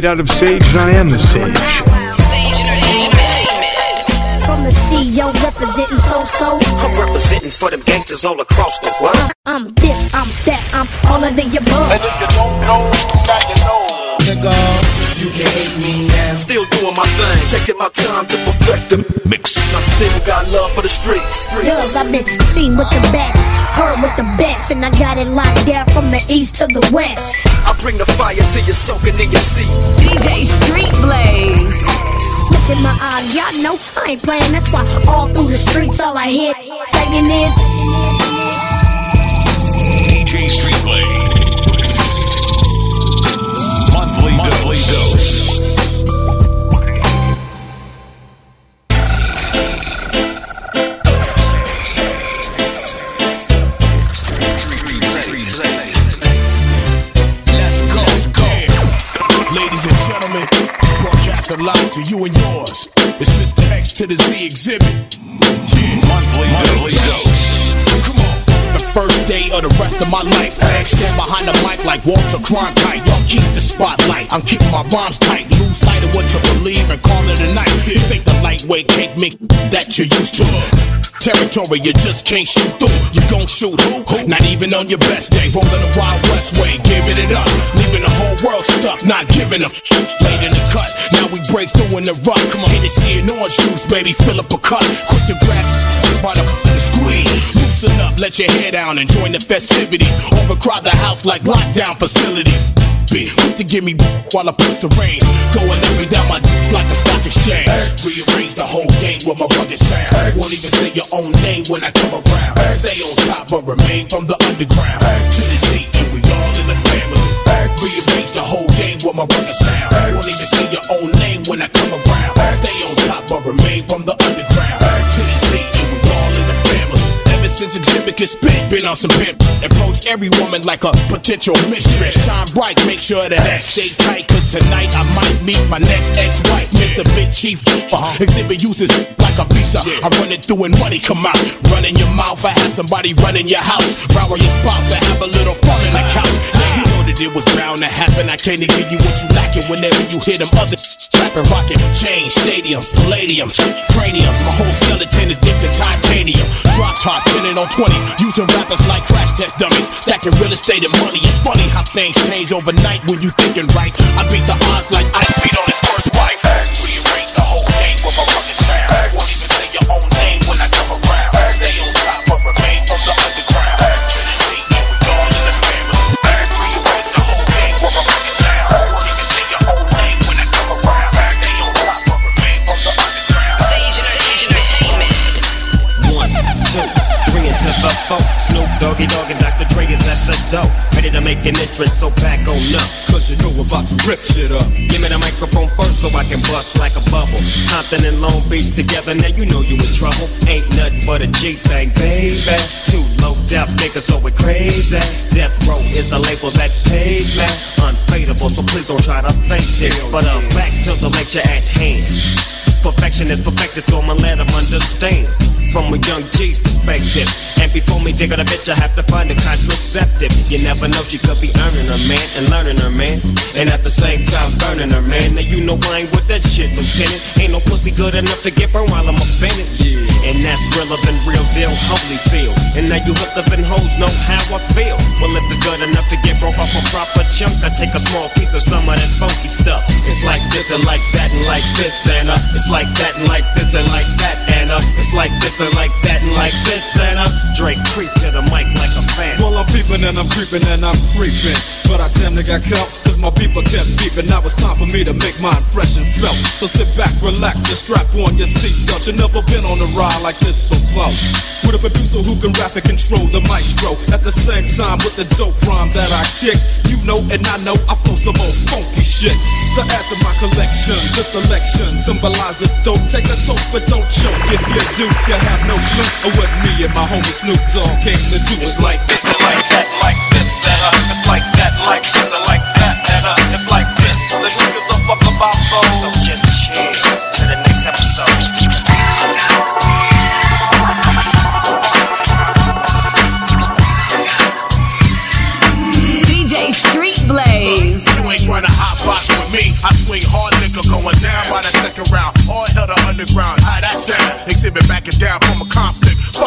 made out of sage, and I am the sage. Sage Entertainment. From the CEO representing so-so. I'm representing for them gangsters all across the world. I'm this, I'm that, I'm all of the above. And if you don't know, now you know. Nigga, You can hate me now. Still doing my thing, taking my time to perfect the mix. I still got love for the streets. Girls, I've been seen with the best, heard with the best, and I got it locked down from the east to the west. I bring the fire till you're soaking in your seat. DJ Street Blaze. Look in my eyes, y'all know I ain't playing. That's why all through the streets, all I hear saying is DJ Street Blaze. Monthly dose. ladies and gentlemen, broadcast live to you and yours. It's Mr. X to the Z exhibit. Yeah. Monthly dose. Come on. The first day of the rest of my life, I stand behind the mic like Walter Cronkite. Y'all keep the spotlight, I'm keeping my rhymes tight. Lose sight of what you believe and call it a night. This ain't the lightweight cake mix that you're used to. Territory you just can't shoot through. You gon' shoot who? Not even on your best day. Rolling the Wild West way, giving it up, leaving the whole world stuck, not giving a late in the cut. Now we break through in the rough. Come on, Hennessy and orange juice, baby, fill up a cup. Quick to grab by the squeeze. Loosen up, let your hair down and join the festivities. Overcrowd the house like lockdown facilities. Quick to give me while I push the rain. Going up and down my like a stock exchange. Rearrange the whole game with my rugged sound. Won't even say your own name when I come around. Stay on top but remain from the underground. To the Z and we all in the family. Rearrange the whole game with my rugged sound. Won't even say your own name when I come around. Stay on top but remain from the underground. To the Z and we all in the family. Ever since Exhibit could spit, been on some pimp. Approach every woman like a potential mistress. Shine bright, make sure that X stay tight. Cause tonight I might meet my next ex-wife, Mr. Big Chief. Exhibit uses like a visa. I run it through and money come out. Run in your mouth, I have somebody run in your house. Rower your spouse, I have a little fun in the couch. Yeah, you know that it was bound to happen. I can't even give you what you lacking whenever you hear them other rapping, rocking. Chains, stadiums, palladiums, craniums. My whole skeleton is dipped in titanium. Drop top, 10 on 20s, using rappers like crash test dummies. Stacking real estate and money. It's funny how things change overnight when you thinking right. I beat the odds like I beat on his first wife. Rearrange the whole game with my rugged sound. Won't even say your own name when I come around. Stay on top but remain from the underground. To the Z and we all in the family. Rearrange the whole game with my rugged sound. Won't even say your own name when I come around. Stay on top but remain from the underground. Sage Entertainment. 1, 2, 3 into the 4. Snoop Doggy Dogg and Dr. Dre is at the door, ready to make an entrance, so back on up. Cause you know we're about to rip shit up. Give me the microphone first so I can bust like a bubble. Compton and Long Beach together, now you know you in trouble. Ain't nothing but a G-thing, baby. Too low death niggas, so we're crazy. Death Row is the label that pays me. Unfadable, so please don't try to fake this. But back to the lecture at hand. Perfection is perfected, so I'ma let them understand. From a young G's perspective. And before me dig on a bitch, I have to find a contraceptive. You never know, she could be earning her man and learning her man. And at the same time burning her man. Now you know I ain't with that shit, Lieutenant. Ain't no pussy good enough to get burned while I'm offended. Yeah. And that's relevant, real deal, Holyfield. And now you hookers and hoes know how I feel. Well, if it's good enough to get broke off a proper chunk, I take a small piece of some of that funky stuff. It's like this and like that and like this and it's like that and like this and like that and it's like this and like that and like this and Drake creep to the mic like a fan. Well, I'm peeping and I'm creeping and I'm creeping, but I damn near got caught cause my people kept beeping. Now it's time for me to make my impression felt. So sit back, relax and strap on your seatbelt. You never been on a ride like this before, with a producer who can rap and control the maestro. At the same time with the dope rhyme that I kick. You know and I know I flow some old funky shit. To add to my collection, this selection symbolizes dope. Take a toke but don't choke. If you do, you have no clue of what me and my homie Snoop Dogg came to do. It's like this and like that, like this and it's like that, like this and like that and it's like this. The niggas don't fuck about those. So just chill to the next episode. DJ Street Blaze. You ain't trying to hotbox with me. I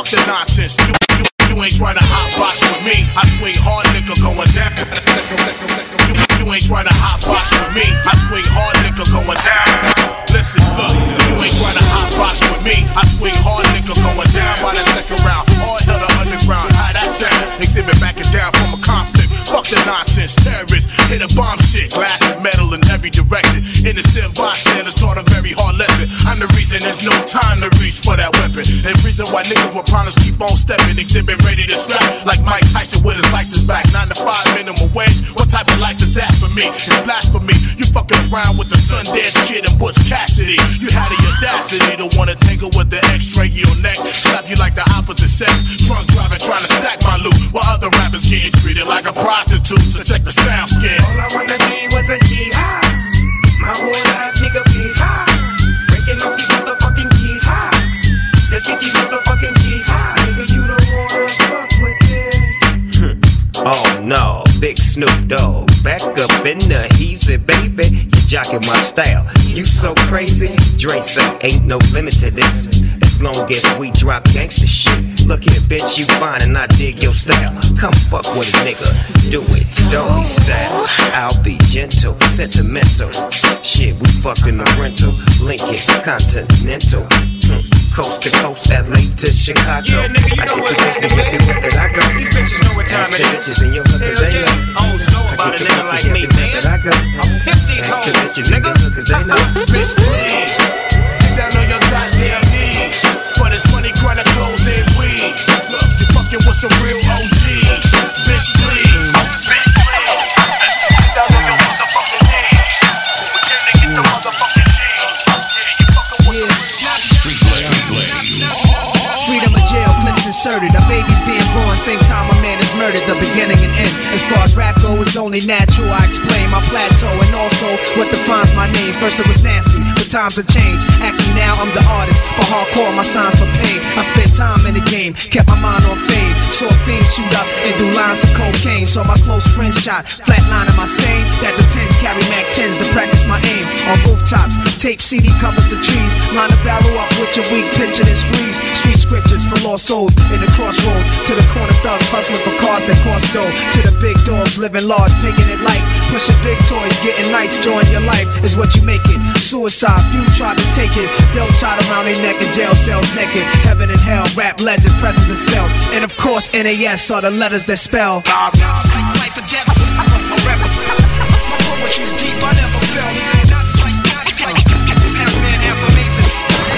Fuck the nonsense. You ain't trying to hotbox with me. I swing hard liquor going down. You ain't trying to hotbox with me. I swing hard liquor going down. Listen, look, you ain't trying to hotbox with me. I swing hard liquor going down by the second round. All hell to underground. How that sound? Exhibit backing down from a conflict. Fuck the nonsense. Terrorists hit a bomb shit. Glass and metal in every direction. Innocent bystanders taught a very hard lesson. I'm the reason there's no time to reach for that weapon. And reason why niggas with problems keep on stepping. Exhibit ready to scrap like Mike Tyson with his license back. 9 to 5 minimum wage. What type of life is that for me? It's blasphemy. You fucking around with the Sundance Kid and Butch Cassidy. You had the audacity to wanna tangle with the X-ray in your neck. Slap you like the opposite sex. Drunk driving trying to stack my loot while other rappers getting treated like a prostitute. So check the sound skin. All I wanna be was a G high. My whole life, nigga, please high. Breaking off these motherfucking keys high. Let's get these motherfucking keys high. Nigga, you don't wanna fuck with this. Oh no, Big Snoop Dogg, back up in the heezy, baby. You jocking my style. You so crazy. Dre say ain't no limit to this. As long as we drop gangsta shit. Look here, bitch, you fine and I dig your style. Come fuck with a nigga, do it, don't be style. I'll be gentle, sentimental. Shit, we fucked in the rental. Lincoln, Continental. Coast to coast, LA to Chicago. Yeah, nigga, you know what's happening, man. I go. These bitches know what time it is. Bitches in your hood, cause they know. I don't know about a nigga like me, man. I'll pimp these hoes, nigga. Cause they know. Bitch, please. Get down on your goddamn knees. For this money, chronic clothes and weed. Look, you fucking with some real OGs. Bitch, please. Bitch, please. Get down on your motherfucking knees. Pretend to get the motherfucking cheese. Yeah, you fucking with Freedom of jail, clips inserted. A baby's being born, same time a man is murdered. The beginning and end. As far as rap go, it's only natural. I explain my plateau and also what defines my name. First it was nasty, but times have changed. Ask me now, I'm the artist. For hardcore, my signs for pain. I spent time in the game, kept my mind on fame. Saw things shoot up and do lines of cocaine. Saw my close friend shot, flatline in my sane. That depends, carry Mac 10s to practice my aim. On rooftops, tape CD covers the trees. Line a barrel up with your weak picture and squeeze. Street scriptures for lost souls in the crossroads. To the corner thugs hustling for cars that cost dough. To the big dogs living large, taking it light. Pushing big toys, getting nice, join your life is what you make it. Suicide, few tried to take it. Belt tied around their neck in jail cells naked. Heaven and hell, rap legend, presence is felt. And of course, NAS are the letters that spell. Life or death, a rebel. My poetry's deep, I never felt. Not like, half man, half amazing.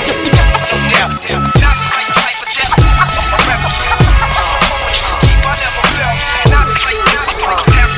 Not like life or death, a rebel. My poetry's deep, I never felt. Not like, half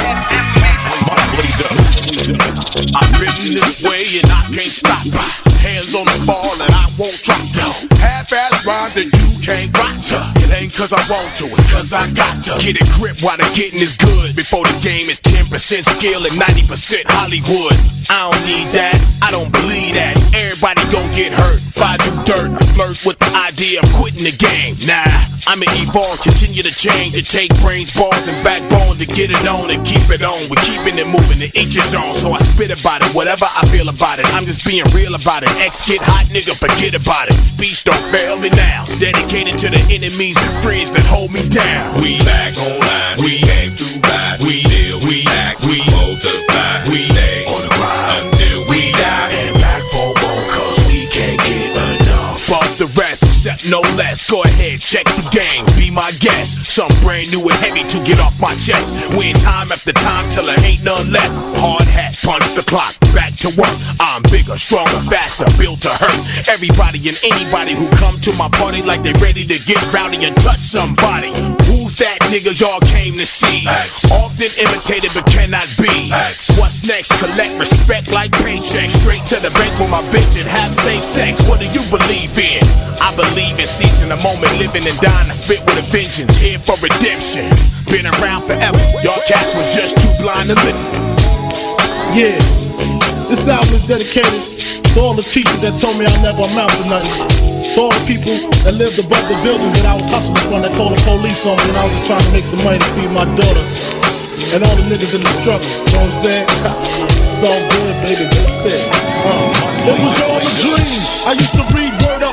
amazing. I'm written this way and I can't stop. Hands on the ball and I won't drop. Half-ass rhymes that you can't rock to. It ain't cause I want to, it's cause I got to. Get a grip while the getting is good. Before the game is 10% skill and 90% Hollywood. I don't need that, I don't believe that. Everybody gon' get hurt if I do dirt. Flirt with the idea of quitting the game. Nah, I'ma evolve, continue to change. It take brains, balls, and backbone to get it on and keep it on. We're keeping it moving, the inches on. So I spit about it, whatever I feel about it. I'm just being real about it. X get hot, nigga, forget about it. Speech don't fail me now. Dedicated to the enemies and friends that hold me down. We back online, we came to ride, we deal, we act, we multiply, we stay on the grind until we die. And back for more cause we can't get enough. Fuck the rest, except no less. Go ahead, check the game, be my guest. Something brand new and heavy to get off my chest. Win time after time till there ain't none left. Hard hat, punch the clock, back to work. I'm bigger, stronger, faster, built to hurt everybody and anybody who come to my party like they ready to get rowdy and touch somebody. Who's that nigga y'all came to see? Often imitated but cannot be. What's next? Collect respect like paychecks. Straight to the bank with my bitch and have safe sex. What do you believe in? I believe in seizing the moment, living and dying. I spit with a vengeance, here for redemption. Been around forever, y'all cats were just too blind to live. Yeah, this album is dedicated to all the teachers that told me I never amount to nothing. To all the people that lived above the buildings that I was hustling from, that called the police on me when I was just trying to make some money to feed my daughter. And all the niggas in the struggle, you know what I'm saying? It's all good, baby, but it's fair. It was all a dream. I used to read Word Up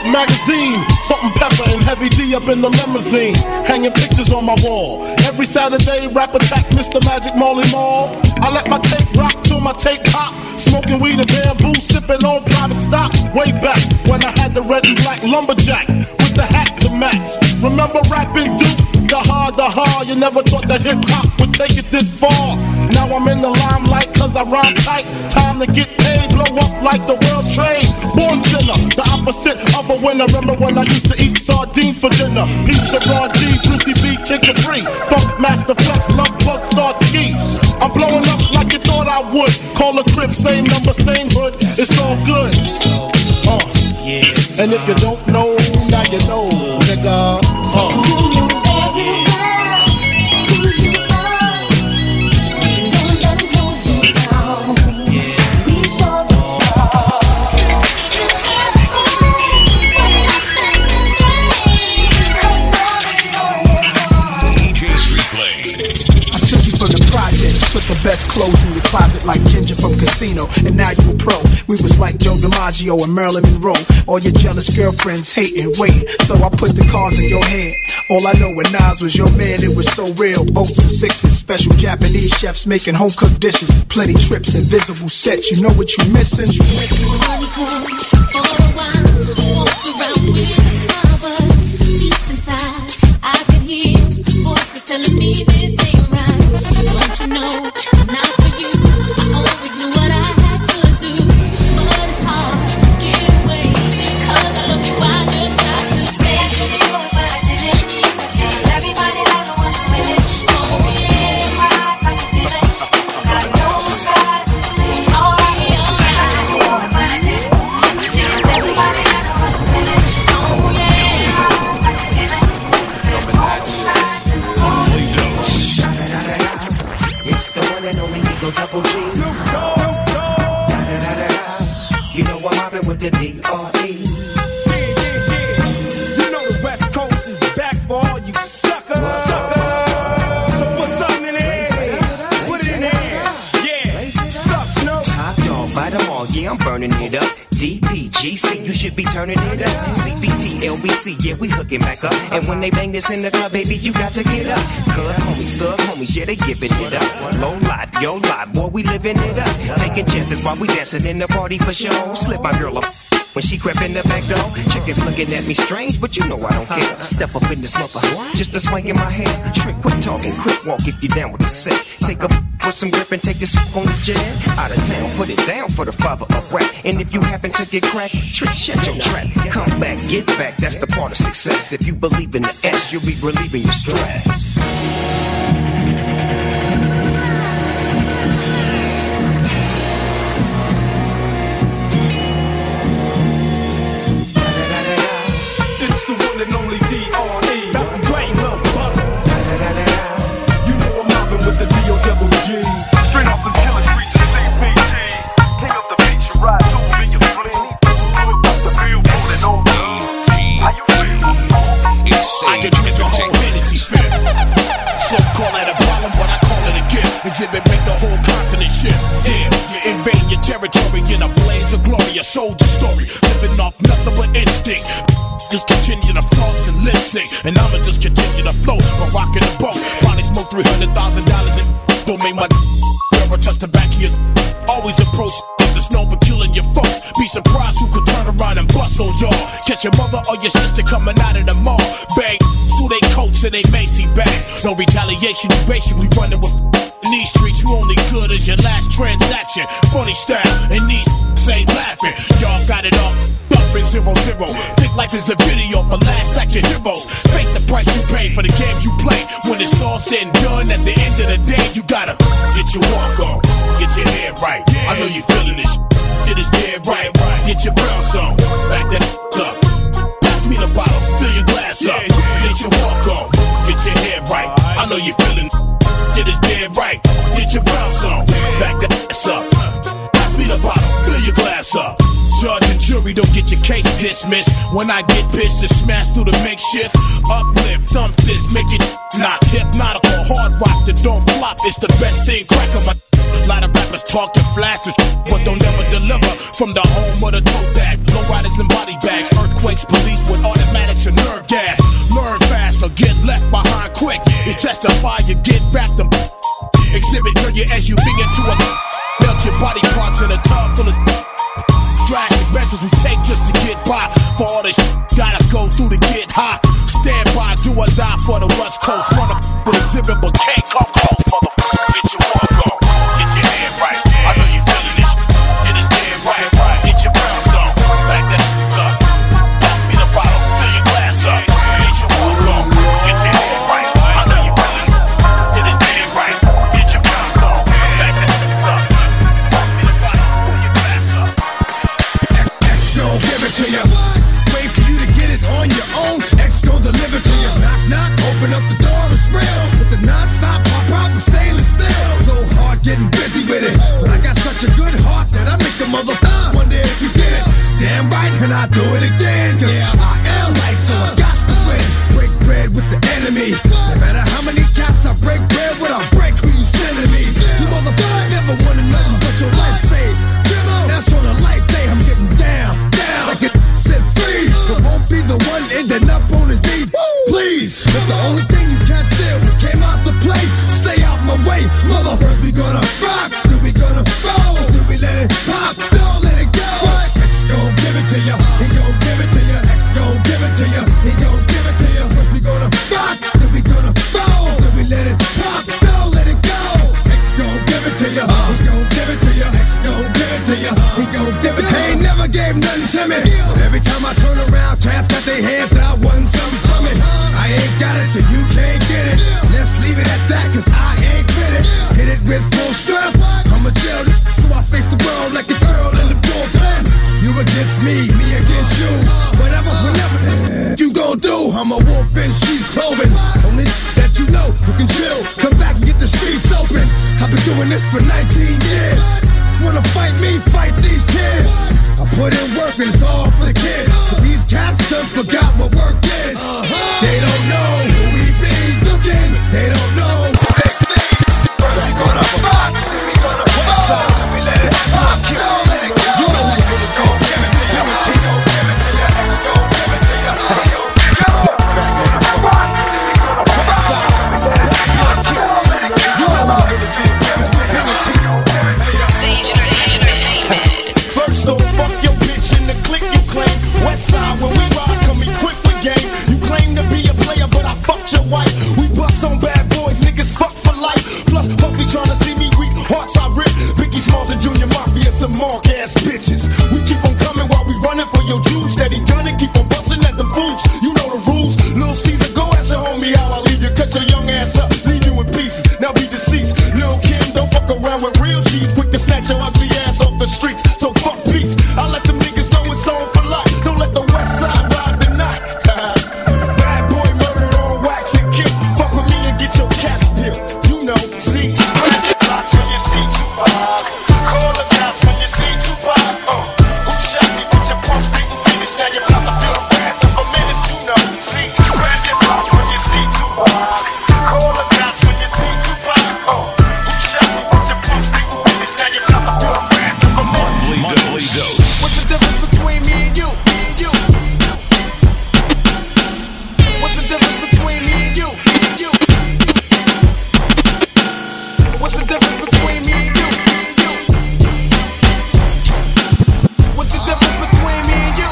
Up magazine, salt and pepper and heavy D up in the limousine. Hanging pictures on my wall. Every Saturday, rap attack, Mr. Magic Marley Marl. I let my tape rock till my tape pop. Smoking weed and bamboo, sipping on private stock. Way back when I had the red and black lumberjack with the hat to match. Remember rapping Duke? The hard, you never thought that hip-hop would take it this far. Now I'm in the limelight cause I rhyme tight. Time to get paid, blow up like the world trade. Born sinner, the opposite of a winner. Remember when I used to eat sardines for dinner? Peace to Ron G, Brucey B, Kid Capri, Funk Master Flex, Love Bug, Star Ski. I'm blowing up like you thought I would. Call a crib, same number, same hood. It's all good. And if you don't know, now you know, nigga. Put the best clothes in your closet like Ginger from Casino, and now you a pro. We was like Joe DiMaggio and Marilyn Monroe. All your jealous girlfriends hating, waiting. So I put the cards in your hand. All I know when Nas was your man, it was so real. Boats and sixes, special Japanese chefs making home cooked dishes. Plenty trips, invisible sets. You know what you missing? Money comes for a while. Walk around with a smile, but deep inside I could hear voices telling me this ain't right. Don't you know it's not for you? I always knew what I had to do, but it's hard to get away. Cause I love you, I just got to stay. I couldn't do it, but I did it. Tell everybody that I wasn't with it. Oh yeah, in my eyes I can feel it. I know it's right. Oh yeah, I couldn't do it, but I did it. Tell everybody that I wasn't with it. Oh yeah, in my eyes I can feel it. It's the one and only Eagle Double G. You know I'm mobbing with the D.R.E. You know the West Coast is back for all you suckers. So put something in the air. Put it in the air. Yeah. Suck, no. Top dog, bite them all. Yeah, I'm burning it up. DPGC, you should be turning it up. CBT, LBC, yeah, we hooking back up. And when they bang this in the club, baby, you got to get up. Cause homies, thug homies, yeah, they giving it up. Low lot, yo lot, boy, we living it up. Taking chances while we dancing in the party for show. Slip my girl up when she crept in the back door. Chickens looking at me strange, but you know I don't care. Step up in this mother, just a swing in my hair. Trick, quit talking, quick walk if you down with the set. Take a put some grip and take this on the jet. Out of town, put it down for the father of rap. And if you happen to get cracked, trick, shut your trap. Come back, get back, that's the part of success. If you believe in the S, you'll be relieving your stress. It's the one and only D.R.E. Dr. Dre, Lil Butter. You know I'm mobbing with the D.O.G. Straight off the killer streets of CBT. King of the beach, you ride to me, you flee. Doing up the field, pulling on me. How you feel? I can drink a whole Hennessy fit. Some call that a problem, but I call it a gift. Exhibit make the whole continent shift. Yeah, you invade your territory in a blaze of glory. A soldier story, living off nothing but instinct. Just continue to floss and lip sync, and I'ma just continue to float by rocking the boat. Probably smoke $300,000 and don't make my never touch the back of your. Always approach there's no for killing your folks. Be surprised who could turn around and bust on y'all. Catch your mother or your sister coming out of the mall. Bang through they coats and they Macy bags. No retaliation, you basically running with. In these streets, you only good as your last transaction. Funny style, and these ain't laughing. Y'all got it all up in 0-0. Think life is a video for last action heroes. Face the price you pay for the games you play. When it's all said and done, at the end of the day, you gotta get your walk on, get your head right. I know you feeling this shit is dead right. Get your bounce on, back that up. Pass me the bottle, fill your glass up. Get your walk on, get your head right. I know you feeling it is dead right. Get your bounce on, back that ass up. Pass me the bottle, fill your glass up. Judge and jury don't get your case dismissed. When I get pissed, to smash through the makeshift. Uplift, thump this, make it not hypnotical. Hard rock that don't flop, it's the best thing. Crack on my Lot of rappers talking flashes, but don't never deliver. From the home of the tote bag, low riders and body bags, earthquakes, police with automatics and nerve gas. Learn fast or get left behind quick. You testify, you get back them. Exhibit, turn your SUV into a melt your body parts in a tub full of drastic measures we take just to get by. For all this gotta go through to get high. Stand by, do or die for the West Coast. Run with exhibit, but can't come close, motherfucker. Get your walk on, get your hand right. I know you feeling this shit is damn right. Get your brown on, back that up. Pass me the bottle, fill your glass up. Get your walk on, get your hand right. I know you feeling it is damn right. Get your brown on, back that up. Pass me the bottle, fill your glass up. X gon' give it to you. Wait for you to get it on your own. X gon' deliver to you. Knock, knock, open up the door, it's real. With the non-stop pop-out from stainless steel. Go hard getting busy with it. But I got such a good heart that I make the mother wonder if you did it. Damn right, and I do it again. Cause I am life, so I got to win. Break bread with the enemy. No matter how many cats I break bread with, I break who you sending me. You motherfucker never wanted nothing but your life saved. That's on a life day, I'm getting down, down. Like it said freeze. It won't be the one ending up on his knees. Please, if the only thing you can't steal was came out to play, stay out my way. Mother, first we gonna rock, then we gonna roll, then we let it pop, don't let it go. X gon' give it to ya, he gon' give it to ya. X gon' give it to ya, he gon' give it to ya. First we gonna rock, then we gonna roll, then we let it pop, don't let it go. X gon' give it to ya, he gon' give it to ya. X gon' give it to ya, he gon' give it to ya. He ain't never gave nothing to me, but every time I turn around, cats got their hands out, wanting something from it. I ain't got it, so you can't get it. Let's leave it at that, cause I ain't fit it. Hit it with full strength. I'm a jail, so I face the world like a girl in the bullpen. You against me, me against you. Whatever, whenever you gon' do, I'm a wolf in sheep's clothing. Only that you know who can chill. Come back and get the streets open. I've been doing this for 19 years. Wanna fight me, fight these tears. I put in work and it's all for the kids. But these cats done forgot what work is. They don't know who we be looking. They don't know who they see. First we gonna rock, then we gonna roll, then we let it pop, don't let it go. X gon' give it to you, he gon' give it to you. X gon' give it to you, he gon' give it to you. First we gonna rock, then we gonna roll, then we let it pop, don't let it go. You know how it is, he gon' give it to you. Sage Entertainment. First off, fuck your bitch in the clique you claim. West side when we ride, come equipped with game. You claim to be a player, but I fucked your wife. We bust on bad boys, niggas fuck for life. Plus Puffy tryna see me weak, hearts I rip. Biggie Smalls and Junior Mafia, some mark ass bitches. We keep on coming while we running for your juice. Steady gunning, keep on busting at the fools. You know the rules. Lil Caesar, go ask your homie how I leave you. Cut your young ass up, leave you in pieces. Now be deceased. Lil Kim, don't fuck around with real G's. Quick to snatch your ugly ass off the streets. So fuck peace. I let them niggas know it's on for life. Don't let the West Side ride the night. Bad boy murdered on wax and kill. Fuck with me and get your caps peeled. You know, see, grab your blocks when you see Tupac. Call the cops when you see Tupac. Who shot me with your pumps? Didn't finish. Now you're about to feel the wrath of a menace. You know, see, grab your blocks when you see Tupac. Call the cops when you see Tupac. Who shot me with your pumps? Didn't finish. Now you're about to feel the wrath of a menace. Monthly dose. What's the difference between me and you? Me and you. What's the difference between me and you? Me and you. What's the difference between me and you? Me and you. What's the difference between me and you?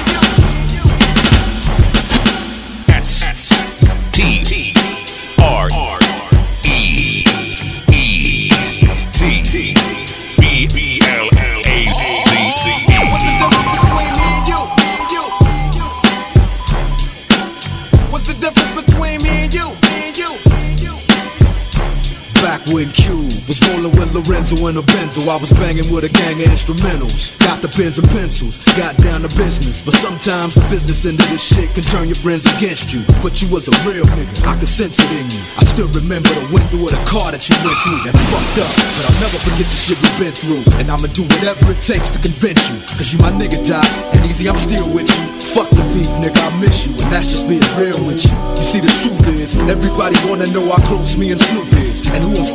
Me and you. What's the difference between me and you? Me and you. Back when Q was rolling with Lorenzo in a Benzo, I was banging with a gang of instrumentals. Got the pens and pencils, got down to business. But sometimes the business end of this shit can turn your friends against you. But you was a real nigga, I could sense it in you. I still remember the window of the car that you went through. That's fucked up, but I'll never forget the shit we've been through. And I'ma do whatever it takes to convince you. Cause you my nigga, Doc, and easy, I'm still with you. Fuck the beef, nigga, I miss you. And that's just being real with you. You see, the truth is, everybody wanna know how close me and Snoop is. And who I'm still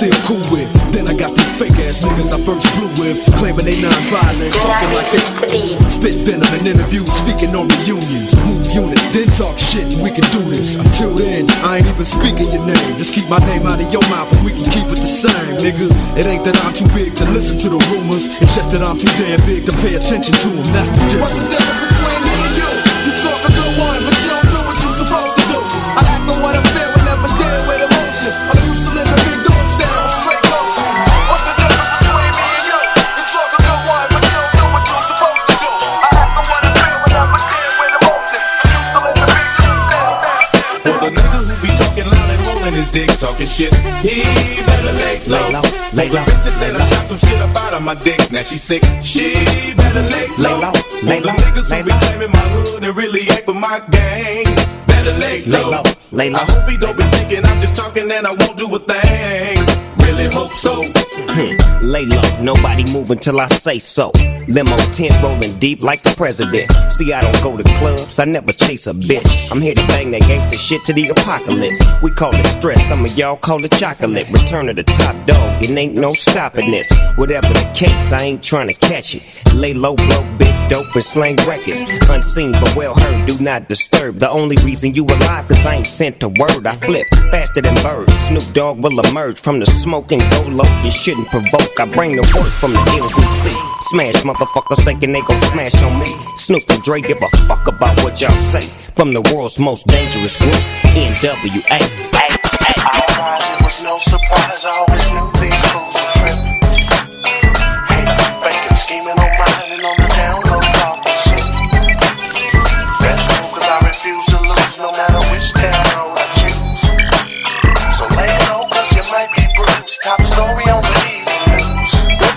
still cool with. Then I got these fake ass niggas I first flew with, claiming they non-violent, talking like they spit venom in interviews, speaking on reunions, move units, then talk shit and we can do this. Until then, I ain't even speaking your name. Just keep my name out of your mouth and we can keep it the same, nigga. It ain't that I'm too big to listen to the rumors, it's just that I'm too damn big to pay attention to them. That's the difference. What's the difference between me and you? You talk a good one, but you don't do what you're supposed to do. I act on what I feel and never deal with emotions. I'm used to living big dogs down, straight goes. What's the difference between me and you? You talk a good one, but you don't do what you're supposed to do. I act on what I feel and never deal with emotions. I'm used to living big dogs down. For the nigga who be talking loud and rolling his dick, talking shit, he better lay low. Lay low. Bitch said I shot some shit up out of my dick, now she sick. She better lay low. Lay low. For the niggas who be claiming my hood and really ain't for my gang, better lay low. Lay low. I hope he don't be thinking I'm just talking and I won't do a thing. Really hope so. Lay low, nobody move until I say so. Limo tent rolling deep like the president. See, I don't go to clubs, I never chase a bitch. I'm here to bang that gangster shit to the apocalypse. We call it stress, some of y'all call it chocolate. Return of the top dog, it ain't no stopping this. Whatever the case, I ain't trying to catch it. Lay low, blow big dope and slang records. Unseen but well heard, do not disturb. The only reason you alive, cause I ain't sent a word. I flip faster than birds. Snoop Dogg will emerge from the smoke and go low. You shouldn't provoke, I bring the worst from the LBC. Smash motherfuckers thinking they gon' smash on me. Snoop and Dre give a fuck about what y'all say. From the world's most dangerous group, NWA. It was no surprise, I always knew these fools would trip. Hating, faking, scheming on mine and on the down low, talking shit. Best move, cause I refuse to lose no matter which down road I choose. So lay low, cause you might be bruised. Top story on the evening news.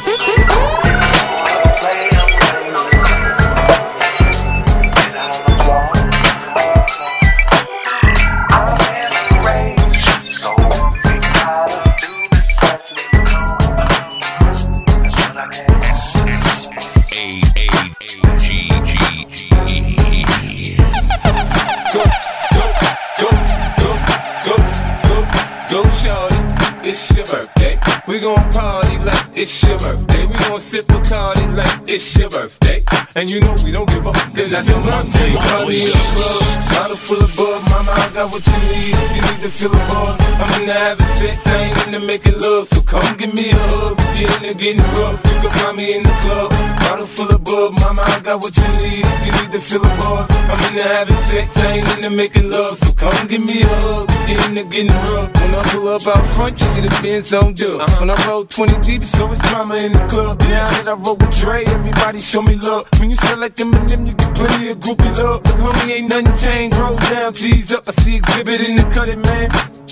It's your birthday. We gon' party like it's your birthday. We gon' sip Bacardi like it's your birthday. And you know we don't give up, it's not your birthday. Party in the club, bottle full of bug. Mama, I got what you need if you need to feel a buzz. I'm into having sex, I ain't into making love. So come give me a hug, if you're into getting rough. You can find me in the club, bottle full of bug. Mama, I got what you need if you need to feel a buzz. I'm into having sex, I ain't into making love. So come give me a hug, if you're into getting rough. When I pull up out front, you see the Benz on dub. When I roll 20 deep, so it's drama in the club. Now that I roll with Dre, everybody show me love. When you select Eminem, you get plenty of groupie love. Look, homie, ain't nothing changed. Roll down, G's up. I see exhibit in the cutting, man.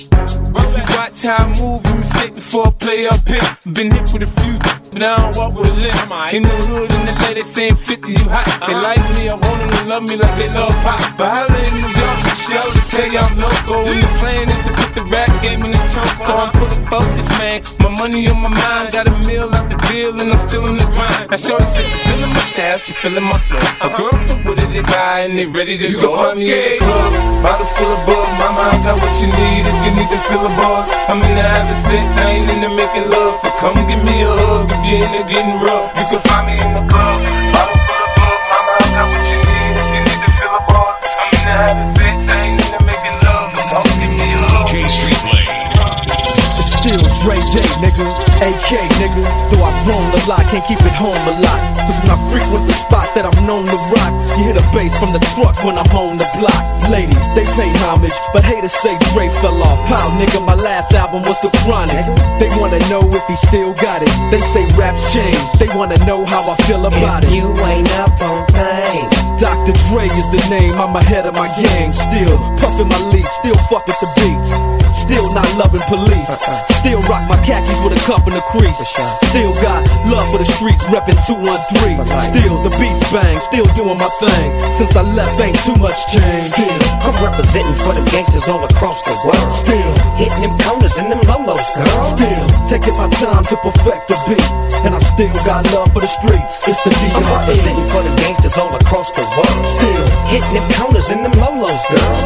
If you watch how I move, you mistake before I play up here. Been hit with a few, but I don't walk with a limp. In the hood, in the lady saying 50, you hot. They like me, I want them to love me like they love pop. But holla in New York, for sure, to tell you I'm loco. And the plan is to put the rap game in the choke. I'm full of focus, man. My money on my mind, got a meal out the deal, and I'm still in the grind. Now shorty says she feeling my style, she feeling my flow. A girl from Wooded, they buy, and they ready to go. Find me a club, bottle full of bug. Mama, I got what you need if you need to feel a buzz. I'm into having sex, I ain't into making love. So come give me a hug if you're into getting rough. You can find me in the club, bottle full of bug. Mama, I got what you need if you need to feel a buzz. I'm into having sex, I ain't into making love. So come give me a hug. DJ Street Play. It's still Dre Day, nigga. AK, nigga. Though I've grown a lot, can't keep it home a lot. Cause when I frequent the spots that I'm known to rock, you hear the bass from the truck when I'm on the block. Ladies, they pay homage, but haters say Dre fell off. How, nigga, my last album was The Chronic. They wanna know if he still got it. They say raps changed, they wanna know how I feel about it. You ain't up on things. Dr. Dre is the name, I'm ahead of my gang. Still puffin' my leaf, still fuck with the beats. Still not loving police. Still rock my khakis with a cuff in the crease. Still got love for the streets, reppin' 213. Still the beats bang, still doing my thing. Since I left, ain't too much change. Still, I'm representing for the gangsters all across the world. Still, hitting them corners and them lolos, girl. Still, taking my time to perfect the beat. And I still got love for the streets. It's the D.R.E. I'm representing for the gangsters all across the world. Still, hitting them corners and them lolos, girl. Still,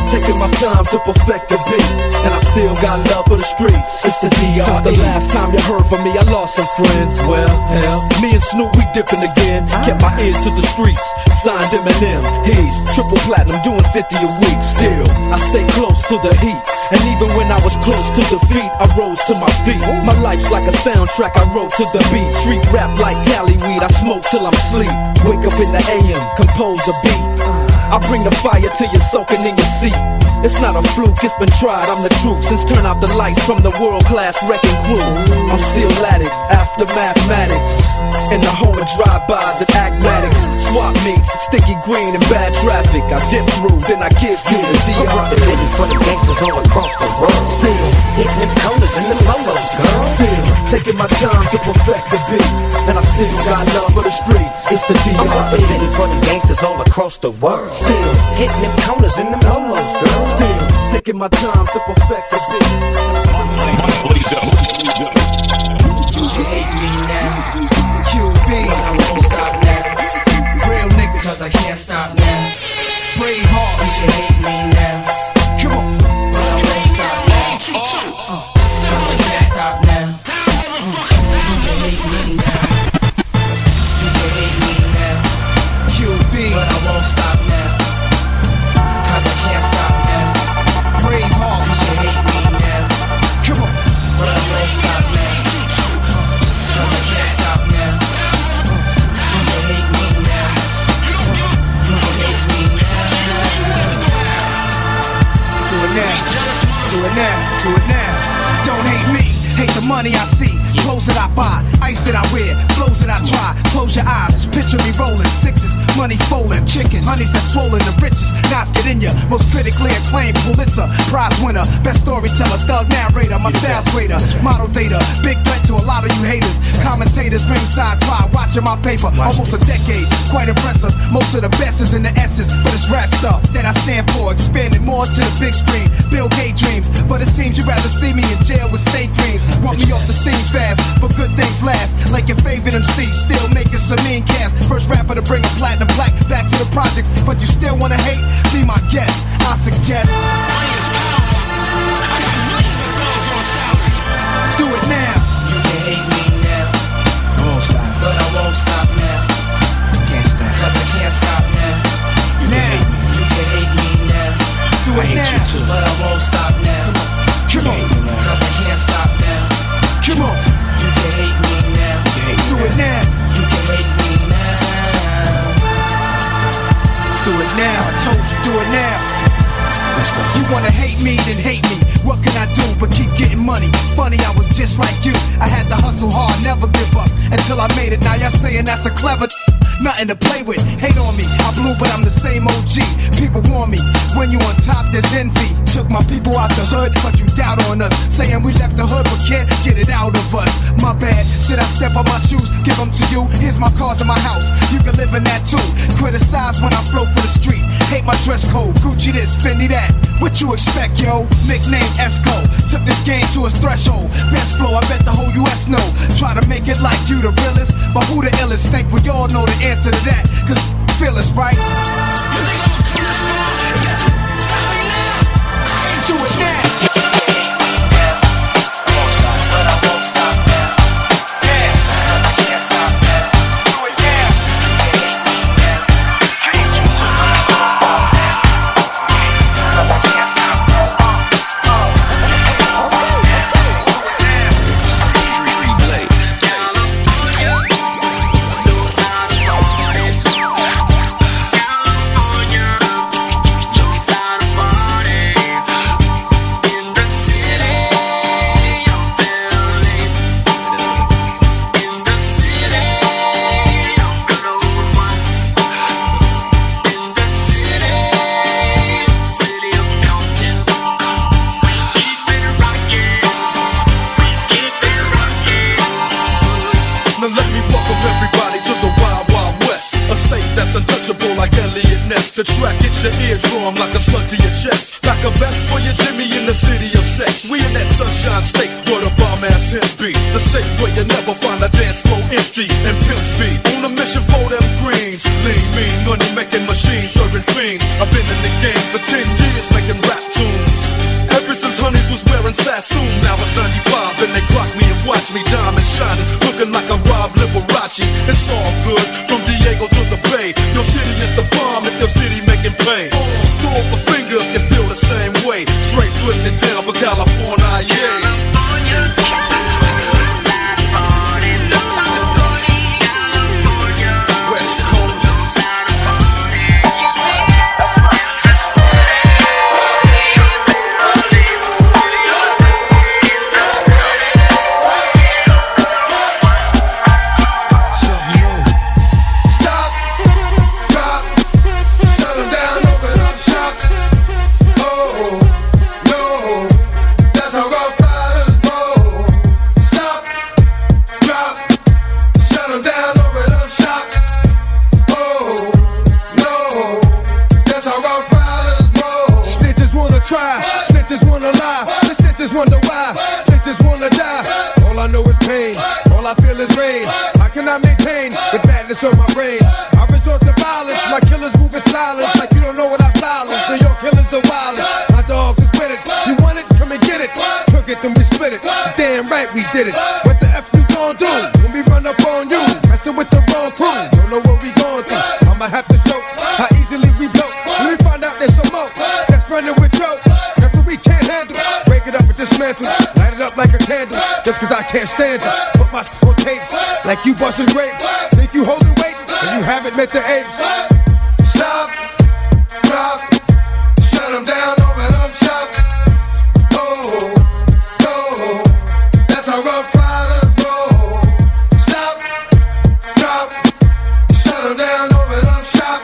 taking my time to perfect the beat, and I still got love for the streets. It's the DRE. Since the last time you heard from me, I lost some friends. Well, hell, me and Snoop, we dipping again. Kept my ear to the streets, signed Eminem. He's triple platinum, doing 50 a week. Still, I stay close to the heat, and even when I was close to defeat, I rose to my feet. My life's like a soundtrack, I wrote to the beat. Street rap like Cali weed, I smoke till I'm asleep. Wake up in the AM, compose a beat. I bring the fire till you're soaking in your seat. It's not a fluke, it's been tried, I'm the truth. Since turn out the lights from the world-class wrecking crew, I'm still at it, after mathematics. In the home of drive-bys and acmatics, swap meets, sticky green and bad traffic. I dip through, then I give you the DR. I'm representing for the gangsters all across the world. Still hitting them corners and them lolos, girl. Still taking my time to perfect the beat, and I still got love for the streets. It's the DR. I'm representing for the gangsters all across the world. Still hitting them corners and them lolos, girl. Still taking my time to perfect the beat. You can hate me now. QB, I won't stop now. Real niggas, cause I can't stop now. Brave heart, you should hate me now. Come on, but I won't stop now. Cause I can't stop now. You can hate me now. You can hate me now. QB, but I won't stop now. Cause I can't stop now. Brave heart, you should hate me now. Come on, but I won't stop now. Cause I can't stop now. You can hate me now. You can hate me now. Do it now. Do it now. Do it now. Don't hate me. Hate the money I see. Clothes that I buy. Ice that I wear. Flows that I try. Close your eyes. Picture me rolling. Sixes. Money folding. Chickens. Honeys that swollen the richest. Knots get in ya. Most critically acclaimed Pulitzer Prize winner. Best storyteller. Thug narrator. My style's greater. Model data. Big threat to a lot of you haters. Commentators ringside try watching my paper. Almost a decade. Quite impressive. Most of the best is in the essence for this rap stuff that I stand for. Expanding more to the big screen. Bill Gates dreams. But it seems you'd rather see me in jail with state dreams. Want me off the scene fast, but good things last. Like your favorite MC, still making some mean cast. First rapper to bring a platinum black back to the projects, but you still wanna hate? Be my guest, I suggest. Do it now. You can hate me now. I won't stop, but I won't stop now. Can't stop, cause I can't stop now. You can hate me. You can hate me now. Do it now, but I won't stop now. Come on, cause I can't stop now. Come on, you can hate me now. Do it now. You can hate me now. Do it now. I told you, do it now. Let's go. You wanna hate me, then hate me. What can I do but keep getting money? Funny, I was just like you. I had to hustle hard, never give up until I made it. Now y'all saying that's a clever. Nothing to play with, hate on me. I blew, but I'm the same OG. People warn me, when you on top, there's envy. Took my people out the hood, but you doubt on us. Saying we left the hood, but can't get it out of us. My bad, should I step on my shoes? Give them to you, here's my cars in my house. You can live in that too. Criticize when I flow for the street. Hate my dress code, Gucci this, Fendi that. What you expect, yo? Nickname Esco. Took this game to its threshold. Best flow, I bet the whole US know. Try to make it like you the realest, but who the illest? Think we all know the answer to that, cause feel us, right? Do it now. Won't stop, but I won't stop now. Yeah, cause I can't stop now. Do it now. You can hate me now. Hate you, but I won't stop now. Cause I can't stop now. The track hits your eardrum like a slug to your chest. Like a vest for your Jimmy in the city of sex. We in that sunshine state where the bomb ass him be. The state where you never find a dance floor empty and pimp speed. On a mission for them greens. Lean, mean, money making machines, serving fiends. I've been in the game for 10 years making Versace, it's all good, from Diego to the Bay. Your city is the bomb if your city making pain. Throw up a finger if you feel the same way. Straight putting it down for California, yeah. West Coast. Try, snitches wanna lie, the snitches wonder why, snitches wanna die. All I know is pain, all I feel is rain. How can I maintain with badness on my brain? I resort to violence, my killers move in silence, like you don't know what I silence. Then your killers are wild. My dogs is with it. You want it? Come and get it. Took it, then we split it. Damn right we did it. What the F you gon' do when we run up on you? Messing with the wrong crew. Don't know what we gon' do. I'ma have to show how easily we blow. When we find out there's some more that's running with Joe. After we can't handle, break it up and dismantle. Light it up like a candle. Just cause I can't stand you. Put my on tapes like you busting grapes. Think you holding weight and you haven't met the apes. Stop, drop, shut them down, open up shop. Oh, no, that's how Rough Riders roll. Stop, drop, shut them down, open up shop.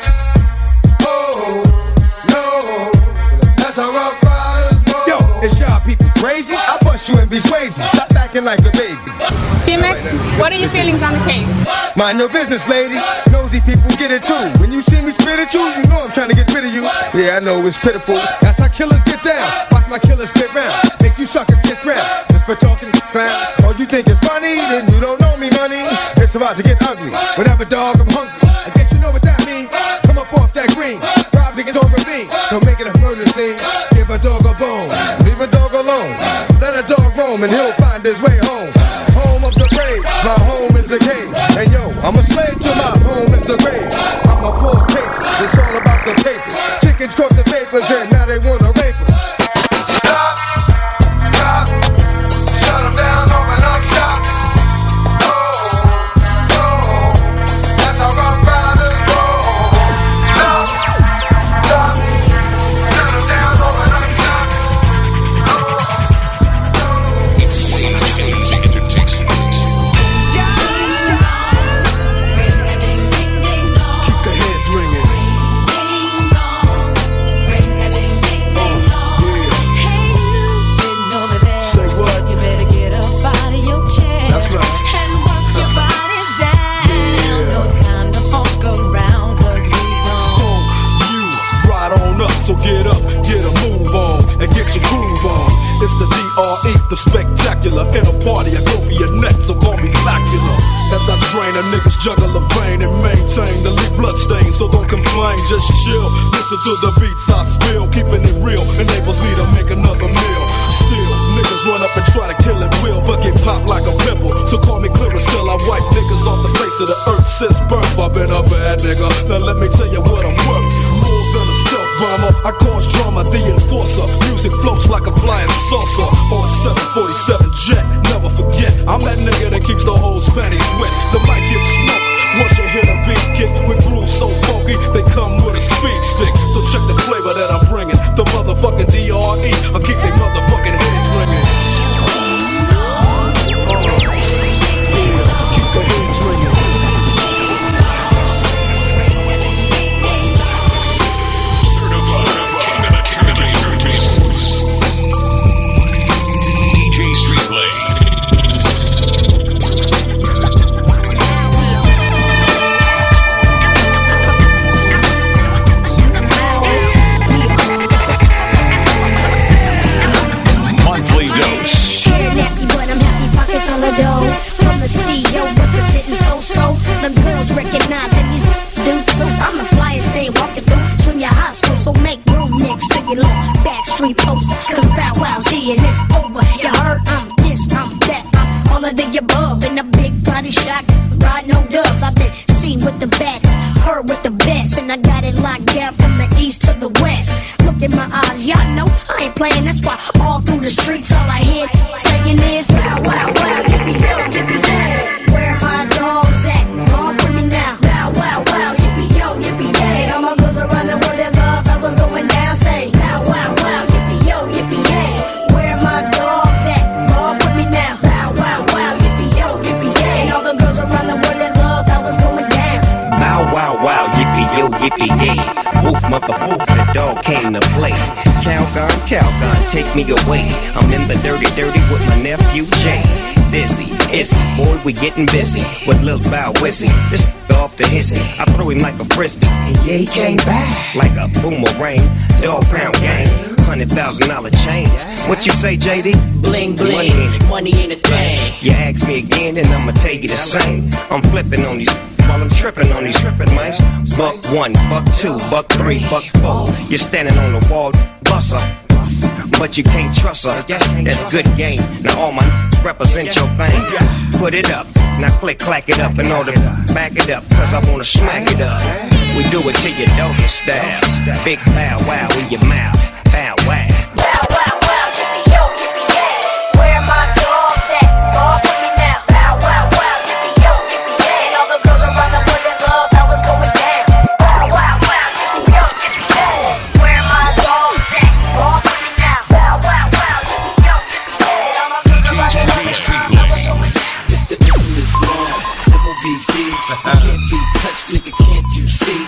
Oh, no, that's how Rough Riders roll. Yo, is y'all people crazy? I bust you and be swayzy. Stop acting like a baby. T-Max, what are your feelings on the case? Mind your business, lady. Nosy people get it too. When you see me spit at you, you know I'm trying to get rid of you. Yeah, I know it's pitiful. That's how killers get down. Watch my killers spit round. Make you suckers kiss ground. Just for talking clown. Oh, you think it's funny? Then you don't know me, money. It's about to get ugly. Whatever, dog, I'm hungry. I guess you know what that means. Come up off that green. Rob niggas on ravine. Don't make it a murder scene. Give a dog a bone. Leave a dog alone. Let a dog roam and he'll find his way home. Home of the brave. My home is a cave. And yo, I'm a slave to my home is the grave. I'm a poor paper. It's all about the papers. Chickens caught the papers and now they wanna rape us. Stop, stop, shut them down, open up shop. Oh, oh, that's how Rough Riders roll. Stop, stop, shut them down, open up shop. It's Sage Entertainment. Keep the heads ringing. Say what? You better get up out of your chair. That's right. And work your body down. No time to fuck around, cause we gon' You ride on up, so get up, get a move on, and get your groove on. It's the DRE, the spectacular. In a party, I go for your neck, so call me Blackula. As I train a niggas juggle a vein and maintain the leak bloodstain, so don't complain, just chill. Listen to the beats I spill, keeping it real enables me to make another meal. Still, niggas run up and try to kill it will, but get popped like a pimple. So call me Clearasil, I wipe niggas off the face of the earth since birth. I've been a bad nigga, now let me tell you what I'm worth. More than a stealth bomber, I cause drama, the enforcer. Music floats like a flying saucer on 747 jet. Never forget, I'm that nigga that keeps the whole panties wet. The mic gets smoked once you hear the beat kick with grooves so funky they come with a speed stick. So check the flavor that I'm bringing. The motherfucking DRE, I keep they motherfucking heads ringing. Keep the heads ringing. DJ Street Blade. Monthly dose. Ain't happy, but I'm happy, pocket full of dough. From the CEO, representing so-so. Them girls recognizing these dudes, so I'm the flyest thing walking through junior high school. So make room next to your little backstreet post. Cause Bow Wow's here and it's over. You heard I'm this, I'm that, I'm all of the above. in a big body shot, ride no dubs. I've been seen with the baddest, heard with the best, and I got it locked down from the east to the west. Look in my eyes, y'all know I ain't playing. That's why all through the streets, all I hear saying is wow, wow, wow, yippee yo, yippee yay. Where my dogs at? Walk with me now. Wow, wow, wow, yippee yo, yippee yay. All my girls around the world that love that was going down. Say wow, wow, wow, yippee yo, yippee yay. Where my dogs at? Walk with me now. Wow, wow, wow, yippee yo, yippee yay. All the girls around the world that love that was going down. Bow wow wow, yippee yo, yippee yay. Woof mother woof, the dog came to play. Calgon, take me away. I'm in the dirty with my nephew Jay. Dizzy, Izzy, boy, we getting busy with Lil Bow Wizzy. This off the hissy, I throw him like a frisbee, and yeah, he came back like a boomerang. Dog pound gang, $100,000 chains. What you say, JD? Bling bling, money ain't a thing. You ask me again, and I'ma tell you the same. I'm flipping on these while I'm tripping on these mice. Buck 1, buck 2, buck 3, buck 4. You're standing on the wall, bust her, but you can't trust her. That's good game. Now all my represent your thing. Put it up, now click, clack it up in order to back it up, cause I wanna smack it up. We do it to your doggy style. Big bow wow in your mouth. Bow wow. Wow, wow, wow, yippee yo, yippee yay. Where my dogs at? Walk with me now. Wow, wow, wow, yippee yo, yippee yay. And all the girls around the world that love how it's going down. Wow, wow, wow, yippee yo, yippee yay. Where my dogs at? Walk with me now. Wow, wow, wow, yippee yo, yippee yay. And all my girls around the world that love how it's going down. It's the infamous law, MOBB. Can't be touched, nigga, can't you see?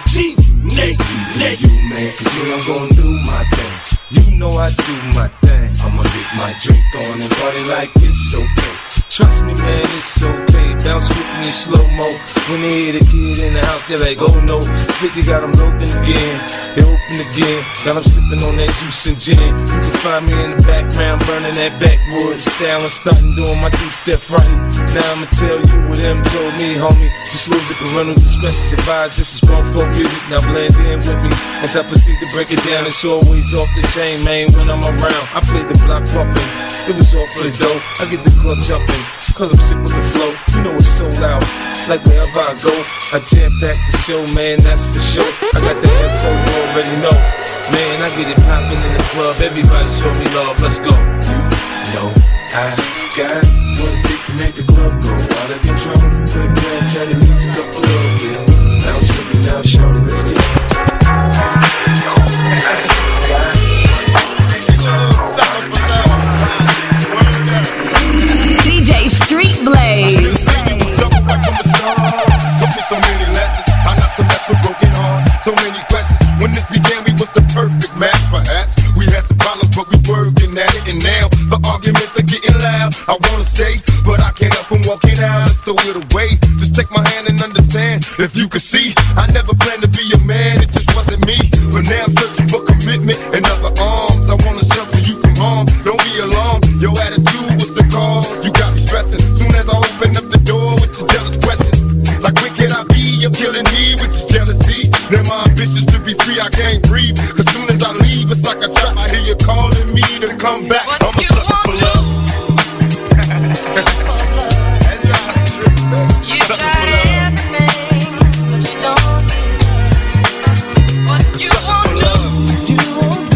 Nigga, you man, cause me, I'm gon' do my thing. You know I do my thing. I'ma get my drink on and party like it's okay. Trust me, man, it's okay. Bounce with me in slow-mo. When they hear the kid in the house, they're like, oh no. 50 got them open again. They open again. Got them sipping on that juice and gin. You can find me in the background, burning that backwood. Styling, stunting, doing my two-step frontin'. Now I'ma tell you what them told me, homie. Just lose the parental discretion advised. This is grown folk music. Now blend in with me as I proceed to break it down. It's always off the chain, man, when I'm around. I play the block bumping. It was all for the dough. I get the club jumping. Cause I'm sick with the flow, you know it's so loud. Like wherever I go, I jam-pack the show, man, that's for sure. I got the info, you already know. Man, I get it poppin' in the club, everybody show me love, let's go. You know I got what it takes to make the club go out of control. Good man, turn the music up a little bit. Now strictly, now shorty, let's get it. DJ Street Blaze. So many lessons, how not to mess with broken hearts. So many questions. When this began, we was the perfect match, perhaps. We had some problems, but we working at it. And now the arguments are getting loud. I wanna stay, but I can't help from walking out. Let's throw it away. Just take my hand and understand. If you could see, I never planned to be a man. It just wasn't me. But now I'm searching for commitment and other arms. I wanna shelter you from harm. Don't be alarmed. Your attitude was the cause. You got me stressing. Soon as I open up the door with your jealous questions. Like when can I be? You're killing me with your jealousy. Now my ambitions to be free, I can't breathe. Cause soon as I leave, it's like a trap. I hear you calling me to come back. I'm a sucker for love. You tried everything, but you don't do what you won't do. You won't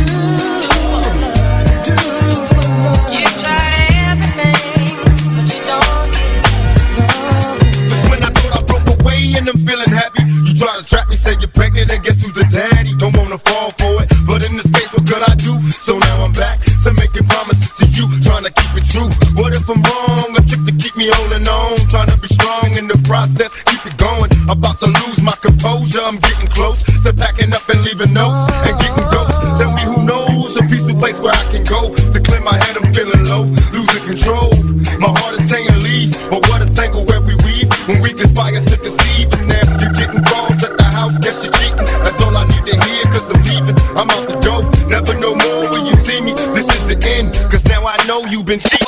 do for love. You tried everything, but you don't do. Just when I thought I broke away and I'm feeling happy, you try to trap me, say you're pregnant, and guess who's the daddy? Don't wanna fall for it, but in this case, what could I do? So now I'm back to making promises to you, trying to keep it true. What if I'm wrong? A trick to keep me holding on, trying to be strong in the process, keep it going. About to lose my composure, I'm getting close to packing up and leaving notes and getting ghosts. Tell me who knows a peaceful place where I can go to clear my head. I'm feeling low, losing control. My heart is saying leave, or what a tangle where we weave when we conspire to conceive. And now you're getting calls at the house, guess you're cheating. That's all I need to hear, cause I'm leaving. I'm out the door, never no more when you see me. This is the end, cause now I know you've been cheating.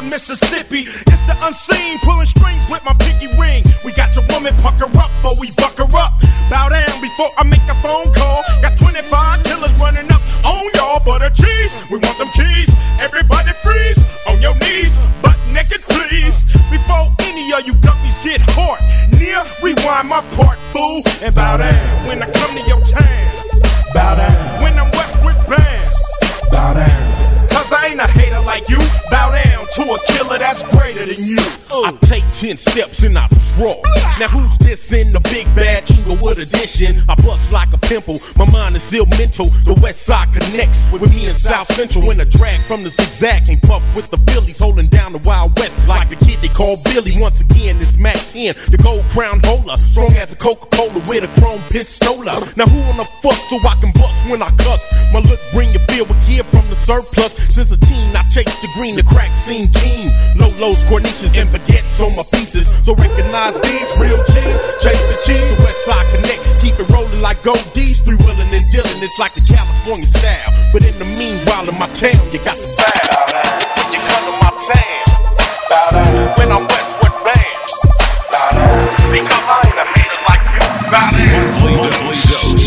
of Mississippi. It's the unseen, pulling strings with my pinky ring. We got your woman pucker up, or we buck her up. Bow down before I make a phone call. Got 25 killers running up on y'all for the cheese. We want them keys. Everybody freeze on your knees, butt naked please. Before any of you guppies get hard, near rewind my part, fool, and bow down when I come to your town. Bow down when I'm Westwood Band. Bow down, cause I ain't a hater like you. Bow down to a killer that's greater than you. I take 10 steps and I draw. Now who's this in the big bad Inglewood edition? I bust like a pimple, my mind is ill mental. The west side connects with me in South Central. When a drag from the zigzag came puff with the Phillies, holding down the Wild West like the kid they call Billy. Once again, it's Mac 10, the gold crown holder, strong as a Coca-Cola with a chrome pistola. Now who on the fuss so I can bust when I cuss? My look bring you feel with gear from the surplus. Since a teen, I chased the green, the crack scene keen. Lolos, corniches, and baguettes on my pieces. So recognize these real cheese. Chase the cheese, the West Side Connect. Keep it rolling like Gold D's. Three-wheeling and dealing, it's like the California style. But in the meanwhile, in my town, you got the bow down. When you come to my town, bow down. When I'm Westwood Band, bow down. Because I ain't a hater like you, bow down. Monthly dose.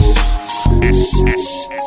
S.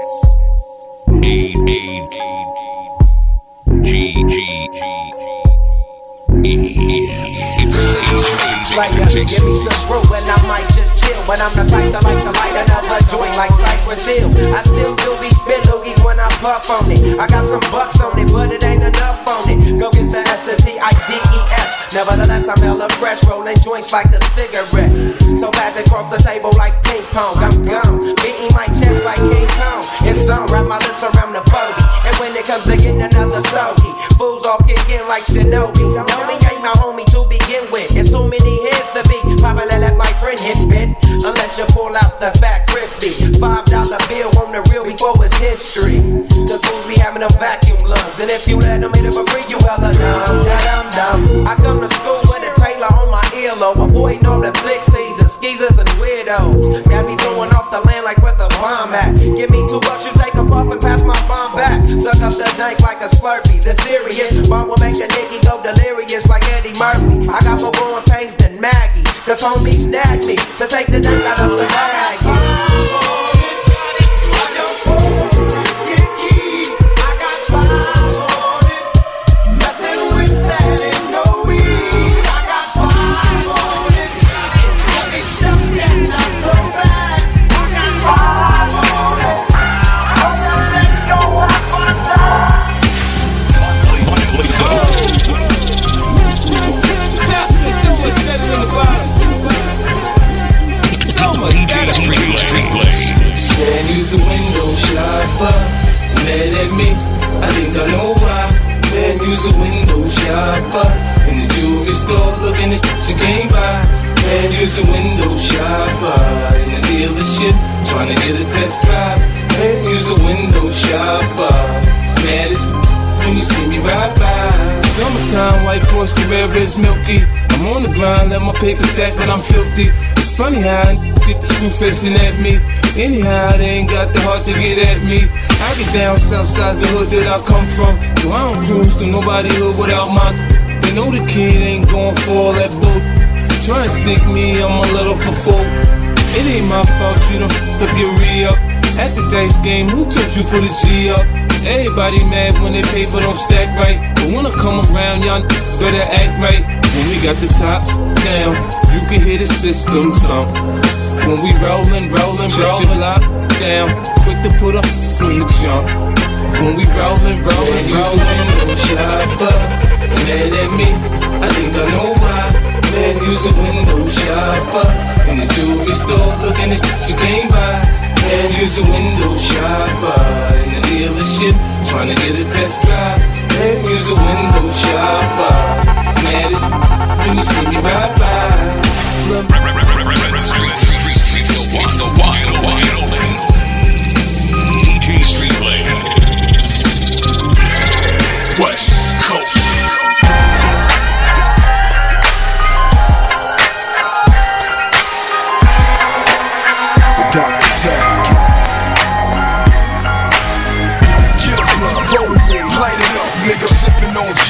Give me some brew and I might just chill. But I'm the type that like to light another joint like Cypress Hill. I still do these spit loogies when I puff on it. I got some bucks on it, but it ain't enough on it. Go get the S-T-I-D-E-S. Nevertheless, I'm hella fresh, rolling joints like a cigarette. So pass it across the table like ping pong. I'm gone, beating my chest like King Kong. It's on, wrap my lips around the 40. And when it comes to getting another stogie, fools all kick in like Shinobi. Know me ain't my homie to begin with. It's too many heads to be popular, let my friend hit bit. Unless you pull out the fat crispy $5 bill on the real before it's history. Cause fools be having a vacuum lungs. And if you let them hit it for free, you hella dumb. I come to school with a Taylor on my earlobe, avoiding all the flick teasers, skeezers and weirdos. Got me throwing off the land like where the bomb at. Give me $2, you take a puff and pass my bomb back. Suck up the dank like a Slurpee, the serious bomb will make the nigga go delirious like Eddie Murphy. I got more growing pains than Maggie, cause homies nagged me to take the dank out of the bag. Man, use a window shopper. Mad at me, I think I know why. Man, use a window shopper. In the jewelry store, looking at shit you can't buy. Man, use a window shopper. In the dealership, trying to get a test drive. Man, use a window shopper. Mad as when you see me ride by. Summertime, white Porsche Carrera is milky. I'm on the grind, let my paper stack when I'm filthy. It's funny how I get the screw facing at me. Anyhow, they ain't got the heart to get at me. I get down south side the hood that I come from. So I don't cruise to nobody hood without my. They know the kid ain't going for all that bull. Try and stick me, I'm a little for full. It ain't my fault you done f***ed up your re-up. At the dice game, who told you put a G up? Everybody mad when their paper don't stack right. But when I come around, y'all better act right. When we got the tops down, you can hear the system thump. When we rollin', shut your block down. Quick to put up in the jump. When we rollin', use a window shopper. Mad at me, I think I know why. Man, use a window shopper. In the jewelry store, looking at shit you can't buy. Man, use a window shopper. In the dealership, trying to get a test drive. Man, use a window shopper. Mad as when you see me ride by. It's the wide only DJ Street Blade. West Coast. The Doctor's Advocate. Get a blunt, roll with me, light it up, nigga. Sipping on gin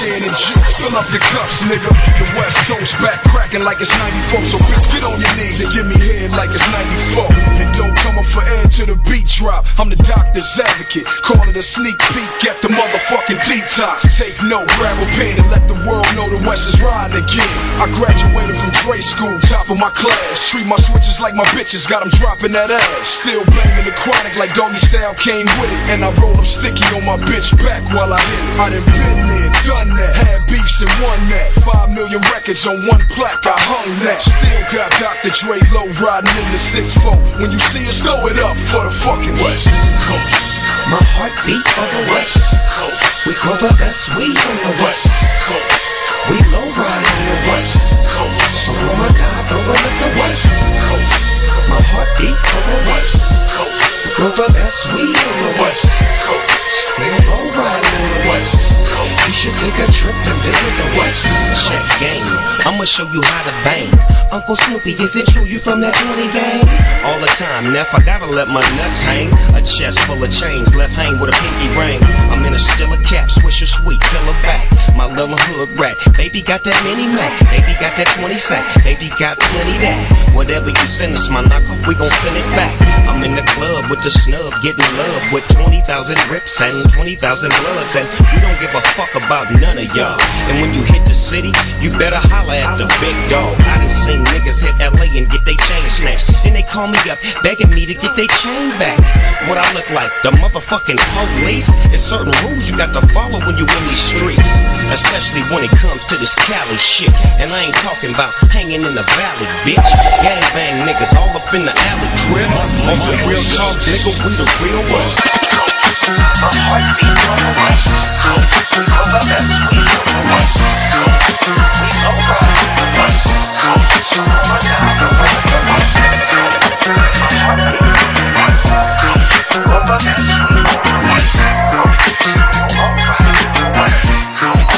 gin and juice. Fill up your cups, nigga. The West Coast back cracking like it's 94. So bitch, get on your knees and give me head like it's 94. And don't come up for air to the beat drop. I'm the doctor's advocate. Call it a sneak peek at the motherfucking detox. Take note, grab a pen and let the world know the West is riding again. I graduated from Dre school, top of my class. Treat my switches like my bitches, got them dropping that ass. Still banging the chronic like Doggy Style came with it. And I roll up sticky on my bitch back while I hit it. I done been there, done that, had beefs and won that. 5 million records on one plaque, I hung that. Still got Dr. Dre low riding in the 6-4. When you see us, throw it up for the fucking West Coast. My heartbeat for the West Coast. We grow the best weed on the West Coast. We low ride on the West Coast. So I'ma die throwing at the West Coast. My heartbeat for the West Coast. We grow the best weed on the West Coast. Still low ride on the West Coast. You should take a trip and visit the West. Check game, I'ma show you how to bang. Uncle Snoopy, is it true you from that 20 gang? All the time, Neff, I gotta let my nuts hang. A chest full of chains, left hang with a pinky ring. I'm in a Stilla cap, swisher sweet, pillow back. My little hood rat, baby got that mini Mac. Baby got that 20 sack, baby got plenty that. Whatever you send us, my knocker, we gon' send it back. I'm in the club with the snub, getting love with 20,000 rips and 20,000 bloods. And we don't give a fuck about none of y'all. And when you hit the city, you better holler at the big dog. I done seen niggas hit LA and get they chain snatched. Then they call me up, begging me to get they chain back. What I look like, the motherfucking police? There's certain rules you got to follow when you in these streets. Especially when it comes to this Cali shit. And I ain't talking about hanging in the valley, bitch. Gangbang niggas all up in the alley crib. On some real talk, nigga, we the real West Coast. My heartbeat on the West Coast. We go the best weed on the West Coast. We low ride on the West Coast. So I'ma die the way of the West Coast. My heartbeat on the West Coast. We go the best weed on the West Coast. So low ride on the West Coast.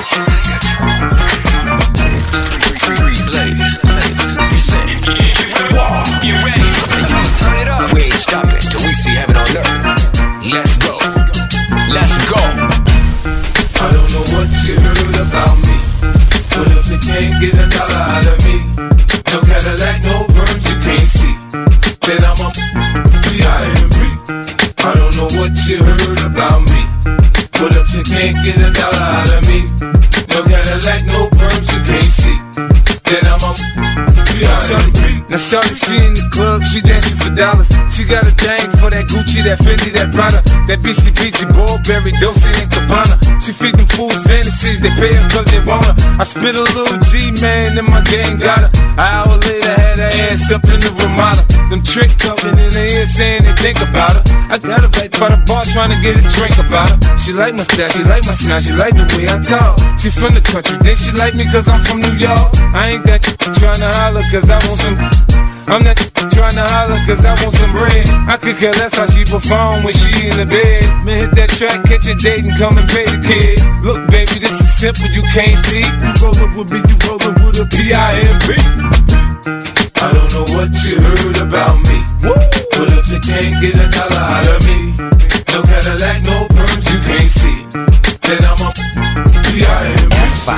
You ready? Turn it up. We ain't stopping till we see heaven on earth. Let's go. Let's go. I don't know what you heard about me, but if you can't get a dollar out of me, no Cadillac, no perms you can't see, then I'm a B.I.M.B. I don't know what you heard about me, but if you can't get a dollar out of me, no Cadillac, no perms you can't see, then I'm a B.I.M.B. Now shorty, she in the club, she dancing for dollars. She got a thing for that Gucci, that Fendi, that Prada, that BCBG, Burberry, Dolce and Gabbana. She feed them fools fantasies, they pay her cause they want her. I spit a little G, man, and my gang got her. An hour later, had her ass up in the Ramada. Them trick talking in her ear saying they think about her. I got her right by the bar trying to get a drink about her. She like my style, she like my smile, she like the way I talk. She from the country, then she like me cause I'm from New York. I ain't that trying to holler cause I want some. I'm not trying to holler cause I want some bread. I could care less how she perform when she in the bed. Man, hit that track, catch a date and come and pay the kid. Look baby, this is simple, you can't see. You rollin' with me, you rollin' with a B.I.M.B. I don't know what you heard about me, but if you can't get a dollar out of me, no Cadillac, no perms you can't see, then I'm a B.I.M.B.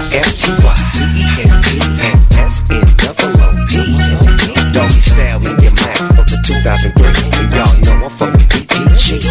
F-I-F-T-Y-C-E-N-T-and-S-N-O-O-P. Doggy Style in your Mac of the 2003. And y'all know I'm from the BPG.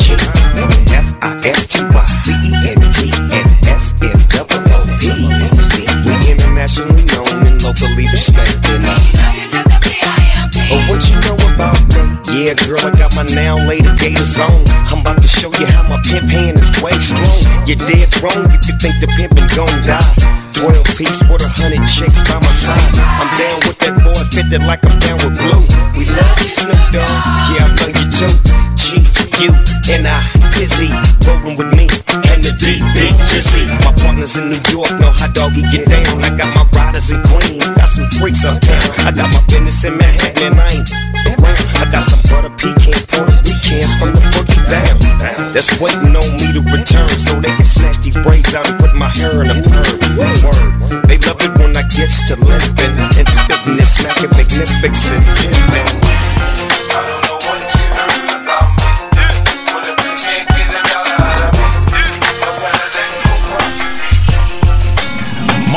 F-I-F-T-Y-C-E-N-T-and-S-N-O-O-P. We internationally known and locally respected. Oh, what you know about me? Yeah, girl, I got my now later gators on. I'm about to show you how my pimp hand is way strong. You're dead wrong if you think the pimpin' gon' die. 12 piece with 100 chicks by my side. I'm down with that boy, fitted like I'm down with Blue. We love you, Snoop Dogg. Yeah, I love you too. G-U-N-I-Tizzy, rollin' with me and the D-Big Jizzy. My partners in New York know how doggy get down. I got my riders in Queens, got some freaks uptown. I got my business in Manhattan and I ain't around. I got some butter pecan, Puerto Ricans from the boogie down. That's waiting on me to return so they can snatch these braids out and put my hair in a perm. Word, they love it when I gets to limping and spitting and smacking magnificent pimpin'. I don't know what you heard about me, but if you can't get a dollar out of me, no Cadillac, no perms.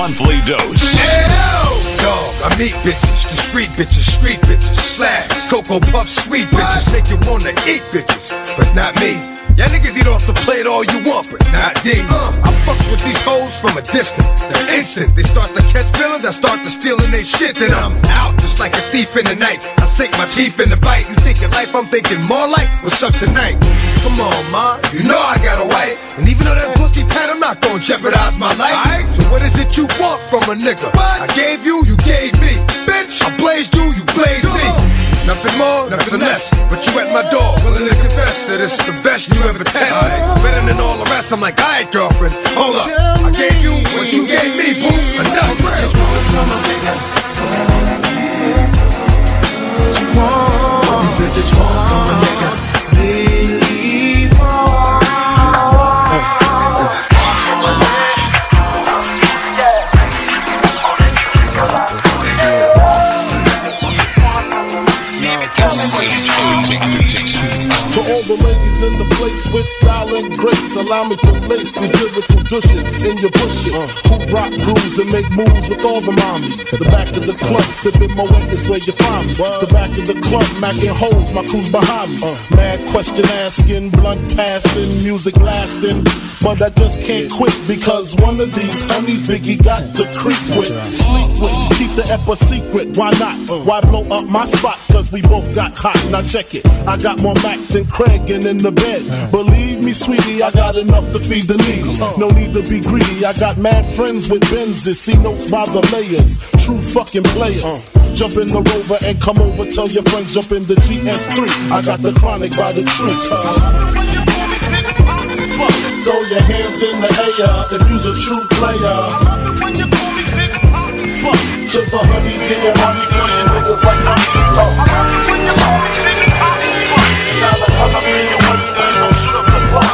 monthly dose. Dog, I meet bitches, street bitches, slash, Cocoa Puff, sweet bitches, make you wanna eat bitches, but not me. Y'all niggas eat off the plate all you want, but not D. I fucks with these hoes from a distance. The instant they start to catch feelings, I start to stealing their shit. Then I'm out, just like a thief in the night. I sink my teeth in the bite. You thinking life, I'm thinking more like what's up tonight. Come on, ma, you know I got a wife. And even though that pussy tight, I'm not gonna jeopardize my life. So what is it you want from a nigga? I gave you, you gave me. Bitch, I blazed you, you blazed me. Nothing more, nothing less. But you at my door, willing to confess that it's the best you ever test. Better than all the rest. I'm like, alright, girlfriend, hold up. I gave you what you gave me, boo. Enough. Just want from a nigga. What you want? What you bitches want from a nigga? Believe to all the ladies in the place with style and grace, allow me to lace these lyrical douches in your bushes. Who rock grooves and make moves with all the mommies. The back of the club, sipping my wet is where you find me. The back of the club, macking holes, my crew's behind me. Mad question asking, blunt passing, music lasting. But I just can't quit because one of these homies Biggie got to creep with, sleep with, keep the ep a secret. Why not? Why blow up my spot? Cause we both got hot. Now check it. I got more Mac than Craig and in the bed. Believe me, sweetie, I got enough to feed the needy. No need to be greedy. I got mad friends with Benzes. See notes by the layers. True fucking players. Jump in the Rover and come over. Tell your friends jump in the GS3. I got the chronic by the truth. Throw your hands in the air if you's a true player. To the honeys getting money, playing niggas like honeys. Now the color in your money, don't shoot up the block.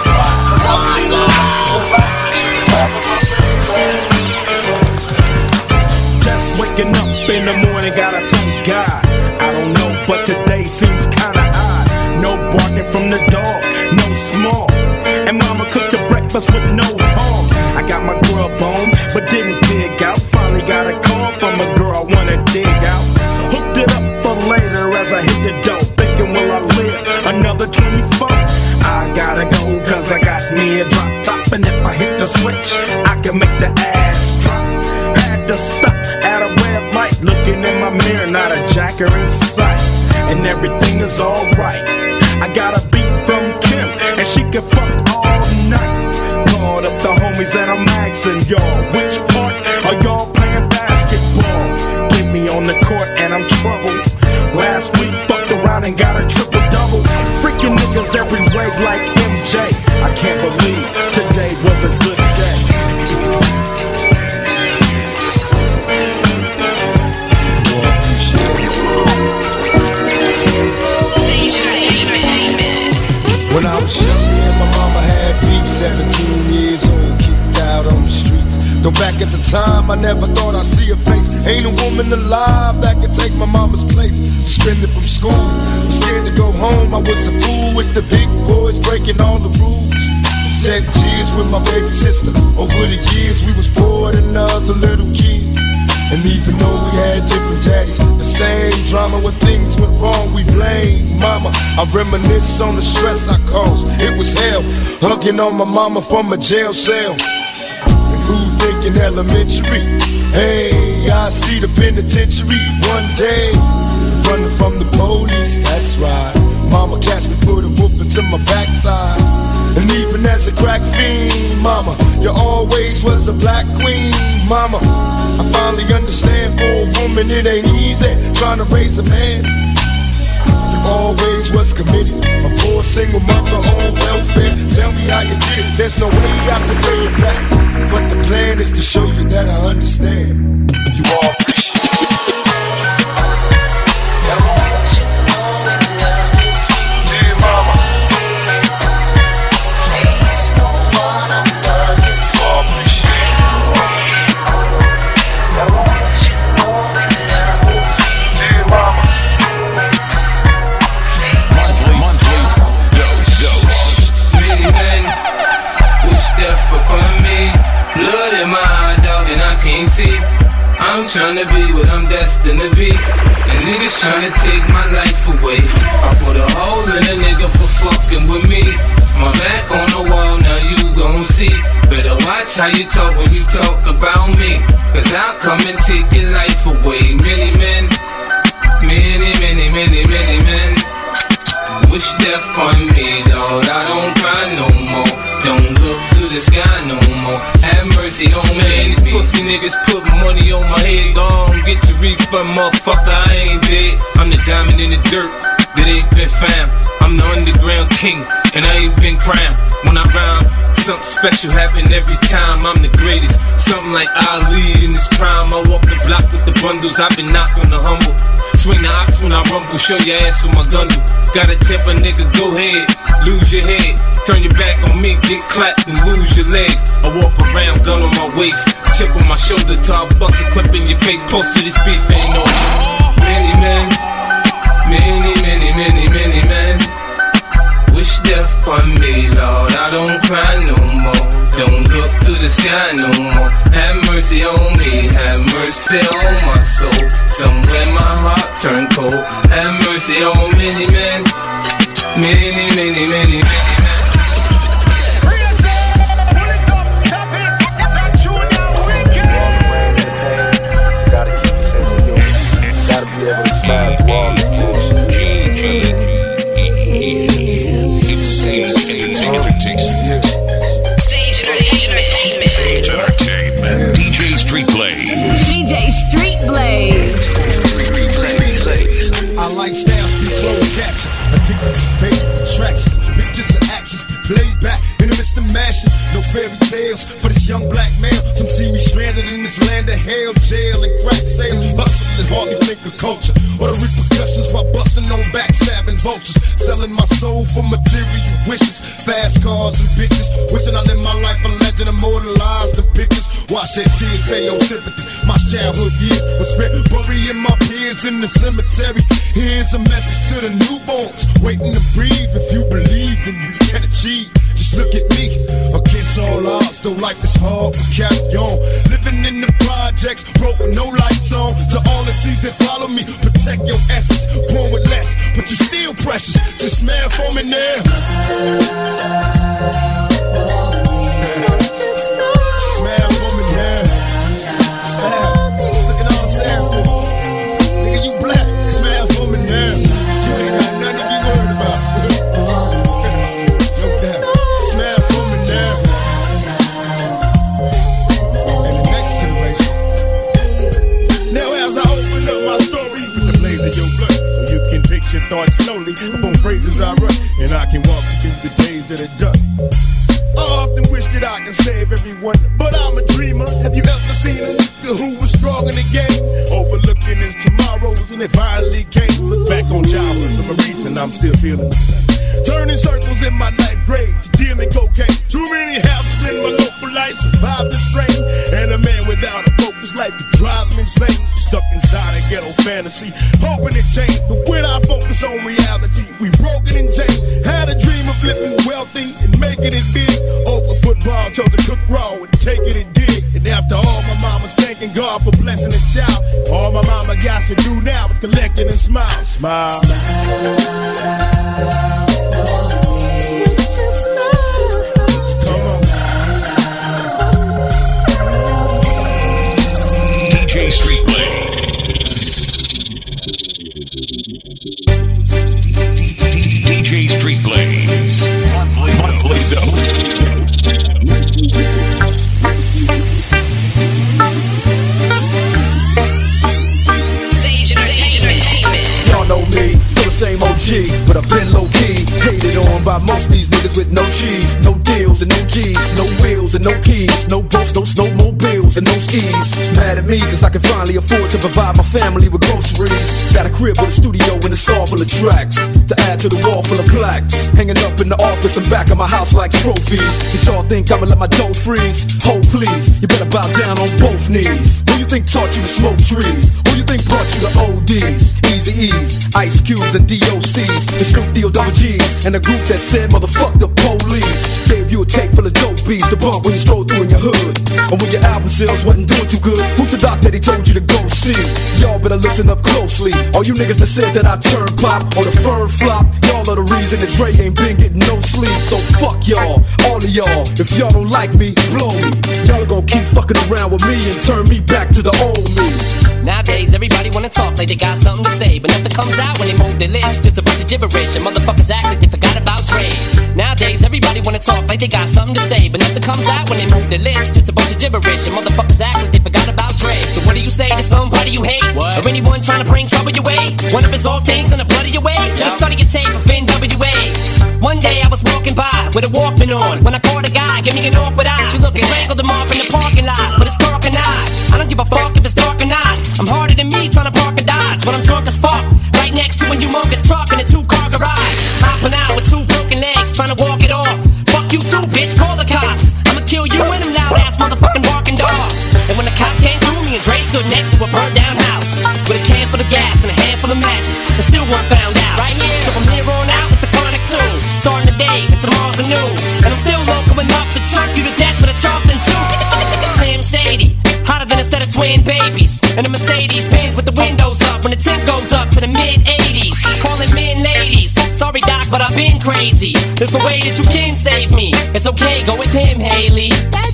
Just waking up in the morning, gotta thank God. I don't know, but today seems kinda odd. No barking from the dog, no small. And mama cooked the breakfast with no harm. I got my grub on, but didn't dig out. Finally got a call from a girl I wanna dig out. Hooked it up for later as I hit the dough. Thinking, will I live another 24? I gotta go, cause I got me a drop top. And if I hit the switch, I can make the ass drop. Had to stop at a red light, looking in my mirror, not a jacker in sight. And everything is alright. I got a beat from Kim, and she can fuck all night. Called up the homies and I'm asking y'all, which part are y'all playing basketball? Get me on the court and I'm troubled. Last week fucked around and got a triple-double. Freaking niggas every way like MJ. I can't believe today was a good day. When I was young, me and my mama had beef. 17 years old, kicked out on the streets. Though back at the time, I never thought I'd see her face. Ain't a woman alive that could take my mama's place. Suspended from school, I'm scared to go home. I was a fool with the big boys, breaking all the rules. Shed tears with my baby sister. Over the years, we was poor than other little kids. And even though we had different daddies, the same drama when things went wrong, we blame mama. I reminisce on the stress I caused. It was hell, hugging on my mama from a jail cell. And who thinking elementary? Hey, I see the penitentiary one day. Running from the police, that's right. Mama catch me, put a whooping to my backside. And even as a crack fiend, mama, you always was a black queen, mama. I finally understand, for a woman it ain't easy trying to raise a man. You always was committed, a poor single mother on welfare. Tell me how you did it, there's no way I can pay it back. But the plan is to show you that I understand. You all appreciate it. Dear mama, please no one I'm loving so appreciate it. I want you more than love is sweet. Dear mama, monthly dose. Baby, wish death upon me. Blood in my eye, dog, and I can't see, I'm tryna be what I'm destined to be, and niggas tryna take my life away. I put a hole in a nigga for fucking with me. My back on the wall, now you gon' see. Better watch how you talk when you talk about me, cause I'll come and take your life away. Many men, many men wish death on me, Lord. I don't cry no more, don't look to the sky no more. Have mercy on me. These pussy niggas put money on my head. Gone, get your refund, motherfucker, I ain't dead. I'm the diamond in the dirt that ain't been found. I'm the underground king, and I ain't been crowned. When I rhyme, something special happen every time. I'm the greatest, something like Ali in his prime. I walk the block with the bundles, I've been knocked on the humble. Swing the ox when I rumble, show your ass with my gun do. Gotta tip a nigga, go ahead, lose your head. Turn your back on me, get clapped and lose your legs. I walk around, gun on my waist, chip on my shoulder, till I bust a clip in your face. Post to this beef ain't no. Many men, many men wish death on me, Lord. I don't cry no more, don't look to the sky no more. Have mercy on me, have mercy on my soul. Somewhere my heart turned cold. Have mercy on many men, many men. Gotta keep your sense of humor. Gotta be able to smile through all this bullshit. Sage Entertainment. DJ Street Blaze. DJ Street Blaze. Our lifestyles be closed caption. Addicted to fake attractions. Pictures and actions be played back in the midst of mashing. No fairy tales for this young black male. Some see me stranded in this land of hell, jail and crack sales. Hustling is hardly think of culture or the repercussions while busting on backstabbing vultures. Selling my soul for material wishes. Fast cars and bitches. Wishing I lived my life a legend, immortalized the pictures. Watch that tears, say no sympathy. My childhood years was spent burying my peers in the cemetery. Here's a message to the newborns waiting to breathe. If you believe, then you can achieve. Just look at me, against all odds. Though life is hard, we carry on. Living in the projects, broke with no lights on. To all the seas that follow me, protect your essence. Born with less, but you still precious. Just smile for me now. Smile for me now. Smile. Look at all I'm saying for me. Nigga, you black. Smile for me now. You ain't got nothing to be worried about. No doubt. Smile for me now. And the next generation. Now as I open up my story with the blaze of your blood, so you can picture thoughts slowly upon phrases I write, and I can walk you through the days that are done. I often wish that I could save everyone, but I'm a dreamer. Have you ever seen a nigga who was strong in the game, overlooking his tomorrows, and it finally came? Look back on childhood memories, and I'm still feeling the same. Turning circles in my ninth grade to dealing cocaine. Too many houses in my local life survived the strain, and a man without a focus life could drive him insane. Stuck inside a ghetto fantasy, hoping it changed, but when I focus on reality, we broken and chained. Had a dream of flipping wealthy and making it big. Over football, chose to cook raw and take it and dig. And after all, my mama's thanking God for blessing a child. All my mama got to do now is collect it and smile. Smile. Come on. DJ Street Blaze. DJ Street Blaze. Monthly dose. Sage Entertainment. Y'all know me, still the same OG, but I've been low key. Hated on by most these niggas with no cheese, no deals and no G's, no wheels and no keys, no boats, no snowmobiles and no skis. Mad at me cause I can finally afford to provide my family with groceries. Got a crib with a studio and it's all full of tracks to add to the wall full of plaques, hanging up in the office and back of my house like trophies. Did y'all think I'ma let my dough freeze? Hold please, you better bow down on both knees. Who you think taught you to smoke trees? Who you think brought you to ODs, Easy E's, Ice Cubes and DOCs, the Snoop D-O-double G's, and a group that said motherfuck the police. Gave you a tape full of dope beats to bump when you stroll through in your hood. And when your album sales wasn't doing too good, who's the doc that he told you to go see? Y'all better listen up closely. All you niggas that said that I turn pop or the firm flop, y'all are the reason that Dre ain't been getting no sleep. So fuck y'all, all of y'all. If y'all don't like me, blow me. Y'all are gonna keep fucking around with me and turn me back to the old me. Nowadays, everybody wanna talk like they got something to say, but nothing comes out when they move their lips. Just a bunch of gibberish, and motherfuckers act like they forgot about Dre. Nowadays, everybody wanna talk like they got something to say, but nothing comes out when they move their lips. Just a bunch of gibberish, and motherfuckers act like they forgot about Dre. So what do you say to somebody you hate? What? Or anyone trying to bring trouble your way? One of his off things in the blood of your way? Just study your tape of NWA. One day I was walking by with a Walkman on, when I caught a guy, give me an awkward eye. You looking strangled him off in the parking lot, but it's dark and I don't give a fuck if it's dark or not. I'm harder than me trying to park a Dodge, but I'm drunk as fuck. Right next to a humongous truck in a 2-car garage. Hopping out with 2 broken legs, trying to walk it off. Fuck you too, bitch, call the cops. I'ma kill you and them loud ass motherfucking barking dogs. And when the cops came through, me and Dre stood next to a burned down house with a can full of gas and a handful of matches, and still one found out. Right here, so from here on out, it's the Chronic 2. Starting the day, and tomorrow's a new. And I'm still local enough to choke you to death with a Charleston chew. Slim Shady, hotter than a set of twin babies. And a Mercedes Benz with the windows up when the temp goes up to the mid-80s. Calling men ladies. Sorry, Doc, but I've been crazy. There's no way that you can save me. It's okay, go with him, Haley.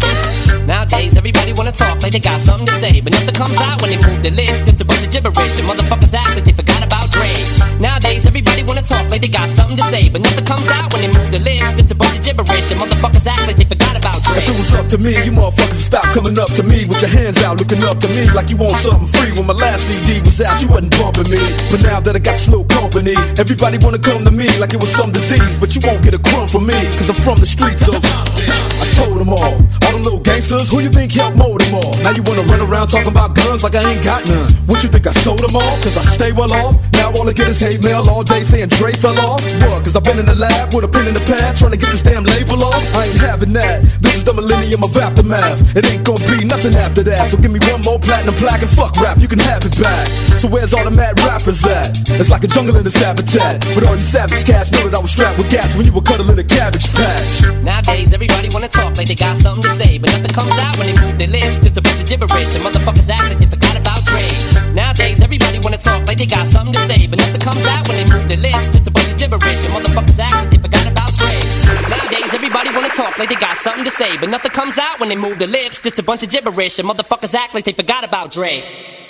Nowadays, everybody wanna talk like they got something to say, but nothing comes out when they move their lips. Just a bunch of gibberish, and motherfuckers act like they forgot about Dre. Nowadays, everybody wanna talk like they got something to say, but nothing comes out when they move their lips. Just a bunch of gibberish, and motherfuckers act like they forgot about Dre. If it was up to me, you motherfuckers stop coming up to me with your hands out, looking up to me like you want something free. When my last CD was out, you wasn't bumping me, but now that I got slow company, everybody wanna come to me like it was some disease. But you won't get a crumb from me, cause I'm from the streets of I told them all them little gangsters, who you think helped mold them all? Now you wanna run around talking about guns like I ain't got none. What you think I sold them all? Cause I stay well off. Now all I get is hate mail all day saying Dre fell off. What? Cause I've been in the lab with a pen in the pad trying to get this damn label off. I ain't having that. This is the millennium of aftermath. It ain't gonna be nothing after that. So give me one more platinum plaque and fuck rap, you can have it back. So where's all the mad rappers at? It's like a jungle in this habitat. But all you savage cats know that I was strapped with gats when you were cuddling a cabbage patch. Nowadays, everybody wanna talk like they got something to say, but nothing comes out when they move their lips. Just a bunch of gibberish, and motherfuckers act like they forgot about Dre. Nowadays, everybody wanna talk like they got something to say, but nothing comes out when they move their lips. Just a bunch of gibberish, and motherfuckers act like they forgot about Dre. Nowadays, everybody wanna talk like they got something to say, but nothing comes out when they move their lips. Just a bunch of gibberish, and motherfuckers act like they forgot about Dre.